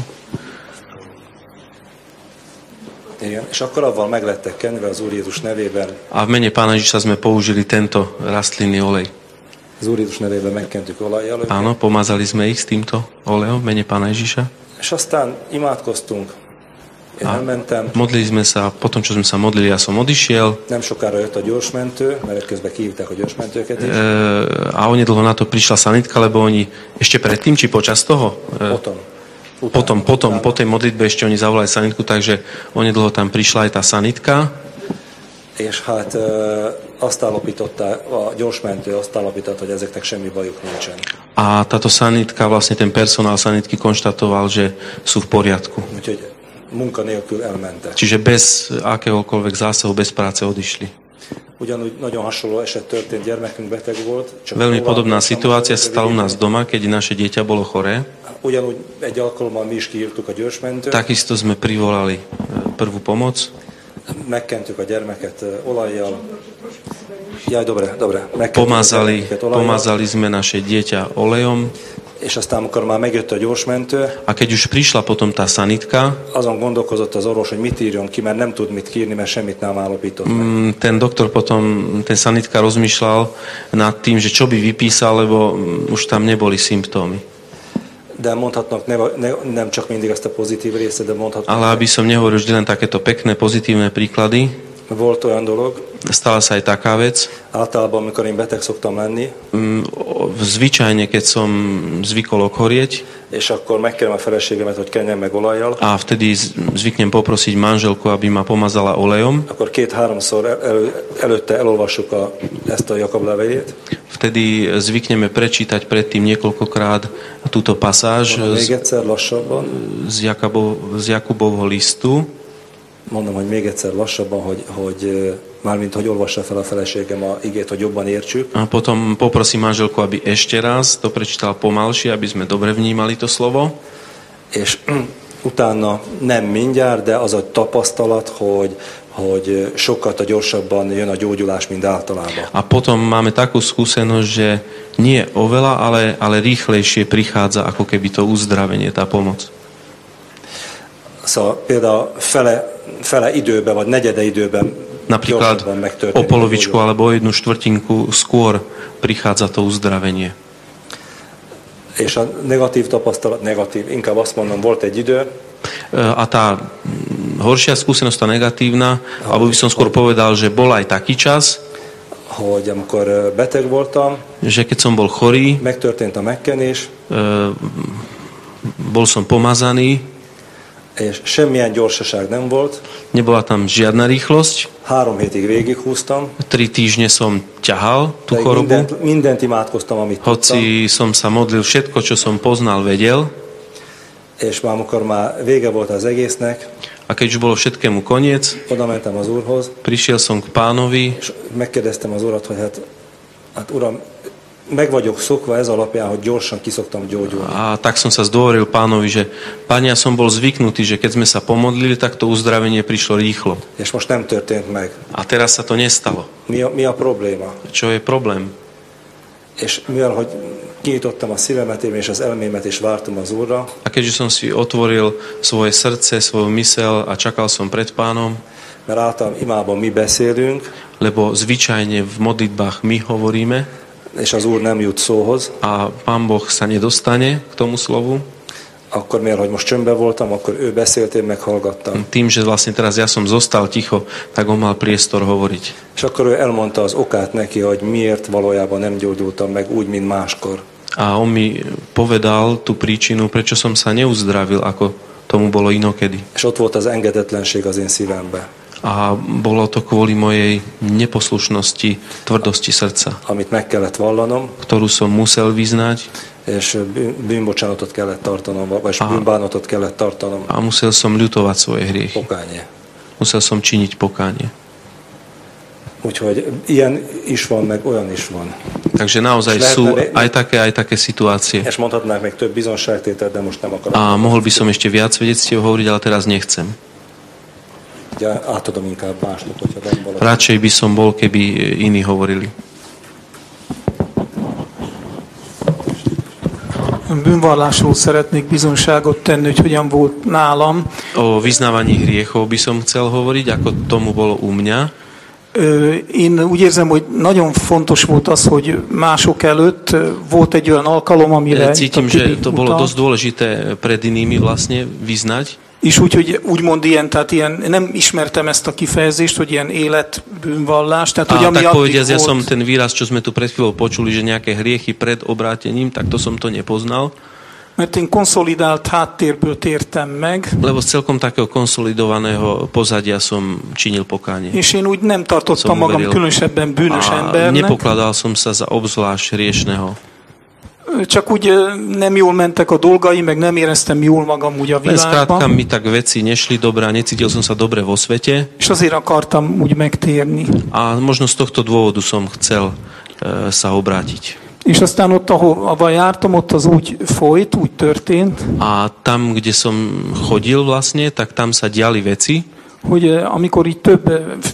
Igen, és akkor avval meglettek kenve az Úr Jézus nevében. A v mene Pána Ježiša sme použili tento rastlinný olej. Az Úr Jézus nevében megkentük olajjal. Áno, pomazali sme ich s týmto olejom v mene Pána Ježiša. És aztán imádkoztunk. Én elmentem. Modlili sme sa, potom čo sme sa modlili, ja som odišiel. Nem sokára jött a gyorsmentő, mert közben kihívták a gyorsmentőket is. E, a onedlho na to prišla sanitka, lebo oni ešte predtým, či počas toho? E, potom. Után, potom, potom, po tej modlitbe ešte oni zavolali sanitku, takže onedlho tam prišla aj tá sanitka. És hát azt állapította, a gyorsmentő azt állapította, hogy ezeknek semmi bajuk nincsen. A táto sanitka, vlastne ten personál sanitky konštatoval, že sú v poriadku. Úgyhogy munka nélkül elmentek. Čiže bez akéhokoľvek zásahu, bez práce odišli. Ugyanúgy nagyon hasonló eset történt, gyermekünk beteg volt. Csak veľmi podobná situácia sa stala u nás doma, keď naše dieťa bolo choré. Ugyanúgy egy alkalommal mi is kihívtuk a györsmentőt. Takisto sme privolali prvú pomoc. Megkentük a gyermeket olajjal. Jaj, dobre, dobre. Pomazali, pomazali sme naše dieťa olejom. És aztán, amikor már megjött a gyorsmentő, a keď už prišla potom tá sanitka, azon gondolkozott az orvos, hogy mit írjon ki, mert nem tud mit kiírni, mert semmit nem állapított meg. Ten doktor potom, ten sanitka rozmýšľal nad tým, že čo by vypísal, lebo už tam neboli symptómy. De mondhatnak ne, ne, nem csak mindig ezt a pozitív részt, de mondhatnak. Ale aby som nehovoril vždy len takéto pekné, pozitívne príklady, volt olyan dolog, stala sa aj taká vec. Általában, amikor én beteg szoktam lenni, zvyčajne, keď som zvykol ochorieť, és akkor megkérem a feleségemet, hogy kenjen meg olajjal, a vtedy zvyknem poprosiť manželku, aby ma pomazala olejom, akkor két-háromszor el, előtte elolvassuk a, ezt a Jakab levelét. Vtedy zvykneme prečítať predtým niekoľkokrát túto pasáž z, z, Jakubov, z Jakubovho listu. Mondom, hogy még egyszer lassabban, hogy, hogy mármint, hogy olvassa fel a feleségem a igét, hogy jobban értsük. A potom poprosím manželku, aby ešte raz to prečítala pomalšie, aby sme dobre vnímali to slovo. És utána nem mindjárt, de az a tapasztalat, hogy, hogy sokkal gyorsabban jön a gyógyulás, mint általában. A potom máme takú skúsenosť, že nie oveľa, ale, ale rýchlejšie prichádza ako keby to uzdravenie, tá pomoc. Szóval például fele, fele időben, vagy negyede időben napríklad o polovičku alebo o jednu štvrtinku skôr prichádza to uzdravenie. És a negatív tapasztalat, negatív, inkább azt mondom, volt egy idő. A tá horšia skúsenosť, tá negatívna, alebo by som skôr povedal, že bol aj taký čas, hogy amikor beteg voltam, že keď som bol chorý, megtörtént a megkenés, bol som pomazaný, És semmilyen gyorsaság nem volt. Nebola tam žiadna rýchlosť. Három hétig végighúztam. Tri týždne som ťahal tú De chorobu. mindent, mindent imádkoztam, amit tudtam. Hoci som sa modlil všetko, čo som poznal, vedel. És már amikor már vége volt az egésznek, a keď už bolo všetkému koniec, oda mentem az Úrhoz, prišiel som k Pánovi, és megkérdeztem az Urat, hogy hát, hát Uram, meg vagyok szokva ez alapján, hogy gyorsan kiszoktam gyógyulni. A tak som sa zdôveril Pánovi, že Pane, ja som bol zvyknutý, že keď sme sa pomodlili, tak to uzdravenie prišlo rýchlo. És most nem történt meg. A teraz sa to nestalo. Mi a, mi a probléma? Čo je problém? És mivel, hogy kinyitottam a szívemet és az elmémet, és vártam az Úrra, a keďže som si otvoril svoje srdce, svoju mysel a čakal som pred Pánom, mert általában imában mi beszélünk, lebo zvyčajne v modlitbách my hovoríme, és az Úr nem jut szóhoz, a Pán Boh sa nedostane k tomu slovu, akkor miért, hogy most csöndben voltam, akkor ő beszélt, én meghallgattam. Tým, že vlastne teraz ja som zostal ticho, tak on mal priestor hovoriť. És akkor ő elmondta az okát neki, hogy miért valójában nem gyógyultam meg úgy, mint máskor. A on mi povedal tú príčinu, prečo som sa neuzdravil, ako tomu bolo inokedy. És ott volt az engedetlenség az én szívembe. A bolo to kvôli mojej neposlušnosti, tvrdosti srdca, amit meg kellett vallanom, ktorú som musel vyznať, és bűnbocsánatot kellett tartanom, vagy bűnbánatot kellett tartanom. A musel som ľutovať svoje hriechy. Pokánie. Musel som činiť pokánie. Úgyhogy ilyen is van, meg olyan is van. Takže naozaj sú aj také, aj také situácie. És mondhatnánk még több bizonságtételt, de most nem akarom. A mohol by som ešte viac svedectiev hovoriť, ale teraz nechcem. Ja átadom inkább másnak, hogyha van valami. Radšej by som bol, keby iní hovorili. Bűnvallásról szeretnék bizonságot tenni, hogy hogyan volt nálam. O vyznávaní hriechov by som chcel hovoriť, ako tomu bolo u mňa. Én úgy érzem, hogy nagyon fontos volt az, hogy mások előtt volt egy olyan alkalom, amire... Cítim, že to bolo dosť dôležité pred inými vlastne vyznať. És úgy, hogy úgymond ilyen, tehát ilyen, nem ismertem ezt a kifejezést, hogy ilyen életbűnvallás. Tehát, hogy a ami tak povediac, volt... ja som ten výraz, čo sme tu pred chvíľou počuli, že nejaké hriechy pred obrátením, tak to som to nepoznal. Mert én konszolidált háttérből tértem meg. Lebo z celkom takého konsolidovaného pozadia som činil pokánie. És én úgy nem tartottam magam különösebben bűnös embernek. Nepokladal som sa za obzvlášť hriešného. Csak úgy nem jól mentek a dolgai, meg nem éreztem jól magam úgy a világban. Skrátka mi tak veci nešli dobre a necítil som sa dobre vo svete. És azért akartam úgy megtérni. A možno z tohto dôvodu som chcel e, sa obrátiť. És aztán ott, ahol jártam, ott az úgy folyt, úgy történt. A tam, kde som chodil vlastne, tak tam sa diali veci. Hogy amikor így több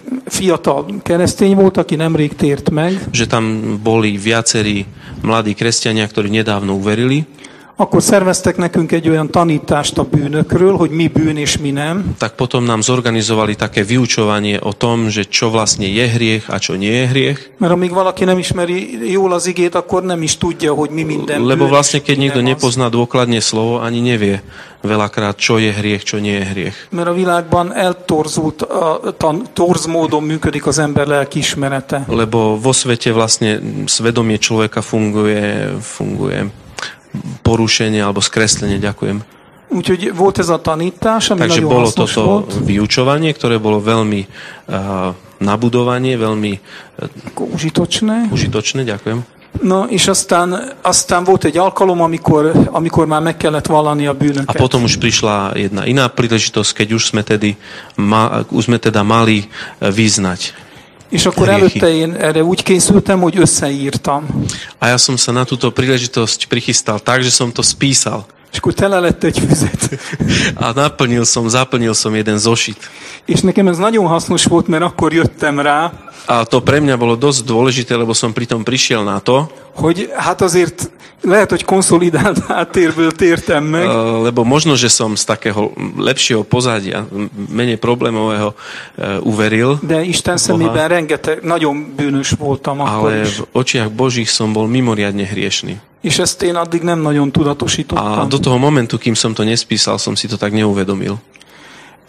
fiatal keresztény volt, aki nemrég tért meg. Že tam boli viacerí mladí kresťania, ktorí nedávno uverili. Akkor szerveztek nekünk egy olyan tanítást a bűnökről, hogy mi bűn és mi nem. Tak potom nám zorganizovali také vyučovanie o tom, že čo vlastne je hriech a čo nie je hriech. Mert amíg valaki nem ismeri jól az igét, akkor nem is tudja, hogy mi minden bűn. Lebo vlastne, keď niekto nepozná dôkladne slovo, ani nevie veľakrát, čo je hriech, čo nie je hriech. Mert a világban eltorzult, a, torz módon működik az ember lelkiismerete. Lebo vo svete vlastne svedomie človeka funguje, funguje porušenie alebo skreslenie, ďakujem. Úgyhogy volt ez a tanítás, ami Takže nagyon bolo hasznos toto volt. vyučovanie, ktoré bolo veľmi uh, nabudovanie, veľmi uh, užitočné. užitočné, ďakujem. No, és aztán, aztán volt egy alkalom, amikor, amikor már meg kellett vallani a bűnöket. A potom už prišla jedna iná príležitosť, keď už sme, tedy, ma, už sme teda mali vyznať. És akkor hriechy. Előtte én erre úgy készültem, hogy összeírtam. A ja som sa na túto príležitosť prichystal tak, že som to spísal. És akkor tele lett egy füzet. A naplnil som, zaplnil som jeden zošit. És nekem ez nagyon hasznos volt, mert akkor jöttem rá. A to pre mňa bolo dosť dôležité, lebo som pritom prišiel na to, hogy hát azért lehet, hogy konszolidált háttérből tértem meg. Lebo možno, že som z takého lepšieho pozadia, menej problémového uveril. De Isten szemében rengeteg, nagyon bűnös voltam akkor ale is. v očiach Božích som bol mimoriadne hriešný. És ezt én addig nem nagyon tudatosítottam. A do toho momentu, kým som to nespísal, som si to tak neuvedomil.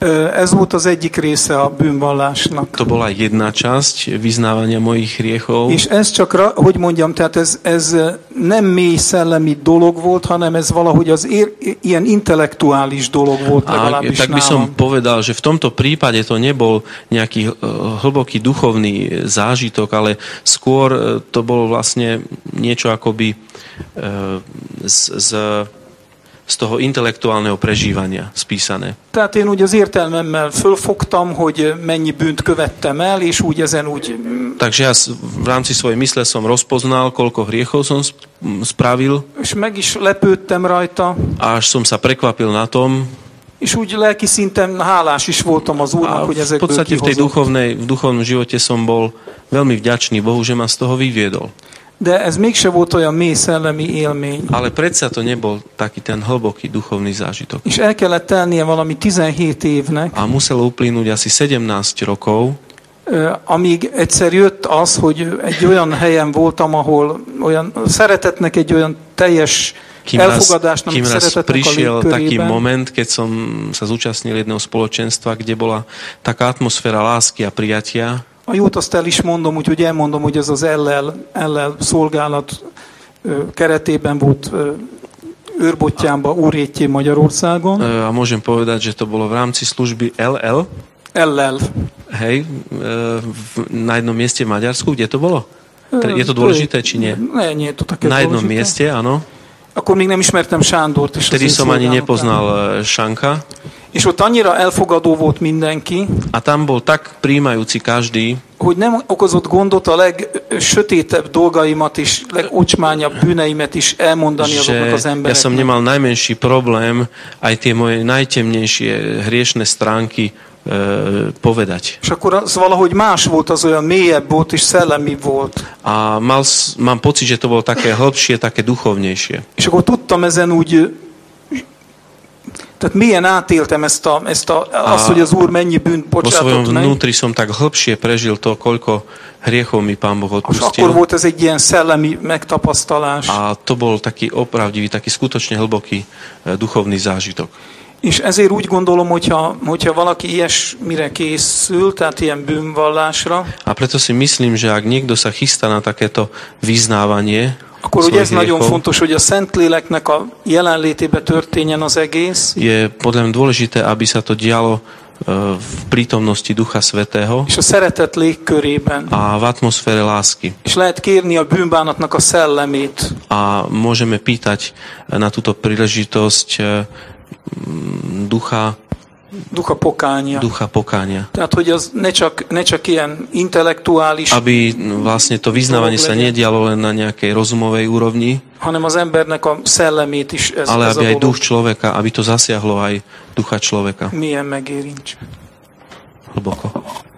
Ez volt az egyik része a bűnvallásnak. To bola jedna časť vyznávania mojich hriechov. És ez csak, hogy mondjam, tehát ez, ez nem mély szellemi dolog volt, hanem ez valahogy az ér, ilyen intellektuális dolog volt legalábbis tak by som nálam. povedal, že v tomto prípade to nebol nejaký hlboký duchovný zážitok, ale skôr to bolo vlastne niečo akoby z, z z toho intelektuálneho prežívania spísané. Tehát én úgy az értelmemmel fölfogtam, hogy mennyi bűnt követtem el, és úgy ezen úgy... Takže ja v rámci svojej mysle som rozpoznal, koľko hriechov som spravil. És meg is lepődtem rajta. A až som sa prekvapil na tom. És úgy lelki szinten hálás is voltam az Úrnak, hogy ezekből kihozott. V podstate v tej duchovnej, v duchovnom živote som bol veľmi vďačný Bohu, že ma z toho vyviedol. De ez mégse volt olyan mély szellemi élmény. Ale predsa to nebol taký ten hlboký duchovný zážitok. És el kellett telnie valami tizenhét évnek. A muselo uplynúť asi sedemnásť rokov. Amíg egyszer jött az, hogy egy olyan helyen voltam, ahol olyan szeretetnek egy olyan teljes kým raz, kým raz prišiel taký moment, keď som sa zúčastnil jedného spoločenstva, kde bola taká atmosféra lásky a prijatia. A jót azt el is mondom, úgyhogy elmondom, hogy ez az el el szolgálat keretében volt Őrbottyánban, Úrhétjén Magyarországon. A môžem povedať, že to bolo v rámci služby el el. el el. Hej, na jednom mieste v Maďarsku, kde to bolo? Je to dôležité, či nie? Ne, nie je to také na jednom dôležité. mieste, áno. Akkor még nem ismertem Sándort. Vtedy som ani nepoznal Šanka. És ott annyira elfogadó volt mindenki, a tam bol tak prijímajúci každý, hogy nem okozott gondot a legsötétebb dolgaimat is, legocsmányabb bűneimet is elmondani azoknak az embereknek. Ja som nemal najmenší problém aj tie moje najtemnejšie hriešne stránky e, povedať. És akkor az valahogy más volt, az olyan mélyebb volt és szellemibb volt. A mal, mám pocit, že to bolo také hĺbšie, také duchovnejšie. És akkor tudtam ezen úgy, tehát milyen átéltem ezt a, ezt a, azt, hogy az Úr mennyi bűnt bocsátott meg. Vo svojom vnútri som tak hĺbšie prežil to, koľko hriechov mi Pán Boh odpustil. És akkor volt ez egy ilyen szellemi megtapasztalás. A to bol taký opravdivý, taký skutočne hlboký duchovný zážitok. És ezért úgy gondolom, hogyha, hogyha valaki ilyesmire készül, tehát ilyen bűnvallásra, a preto si myslím, že ak niekto sa chystá na takéto vyznávanie, akkor ugye ez nagyon fontos, hogy a Szentléleknek a jelenlétébe történjen az egész. Je podľa mňa dôležité, aby sa to dialo v prítomnosti Ducha Svätého és a szeretet légkörében. A v atmosfére lásky. És lehet kérni a bűnbánatnak a szellemét. A môžeme pýtať na túto príležitosť ducha Ducha pokánia. Ducha pokánia. Tehát, hogy az ne csak, ne csak ilyen intellektuális... Aby vlastne to vyznávanie sa nedialo len na nejakej rozumovej úrovni, hanem az embernek a szellemét is ez, ale ez aby a aj duch človeka, aby to zasiahlo aj ducha človeka. Milyen megérintse. Hlboko.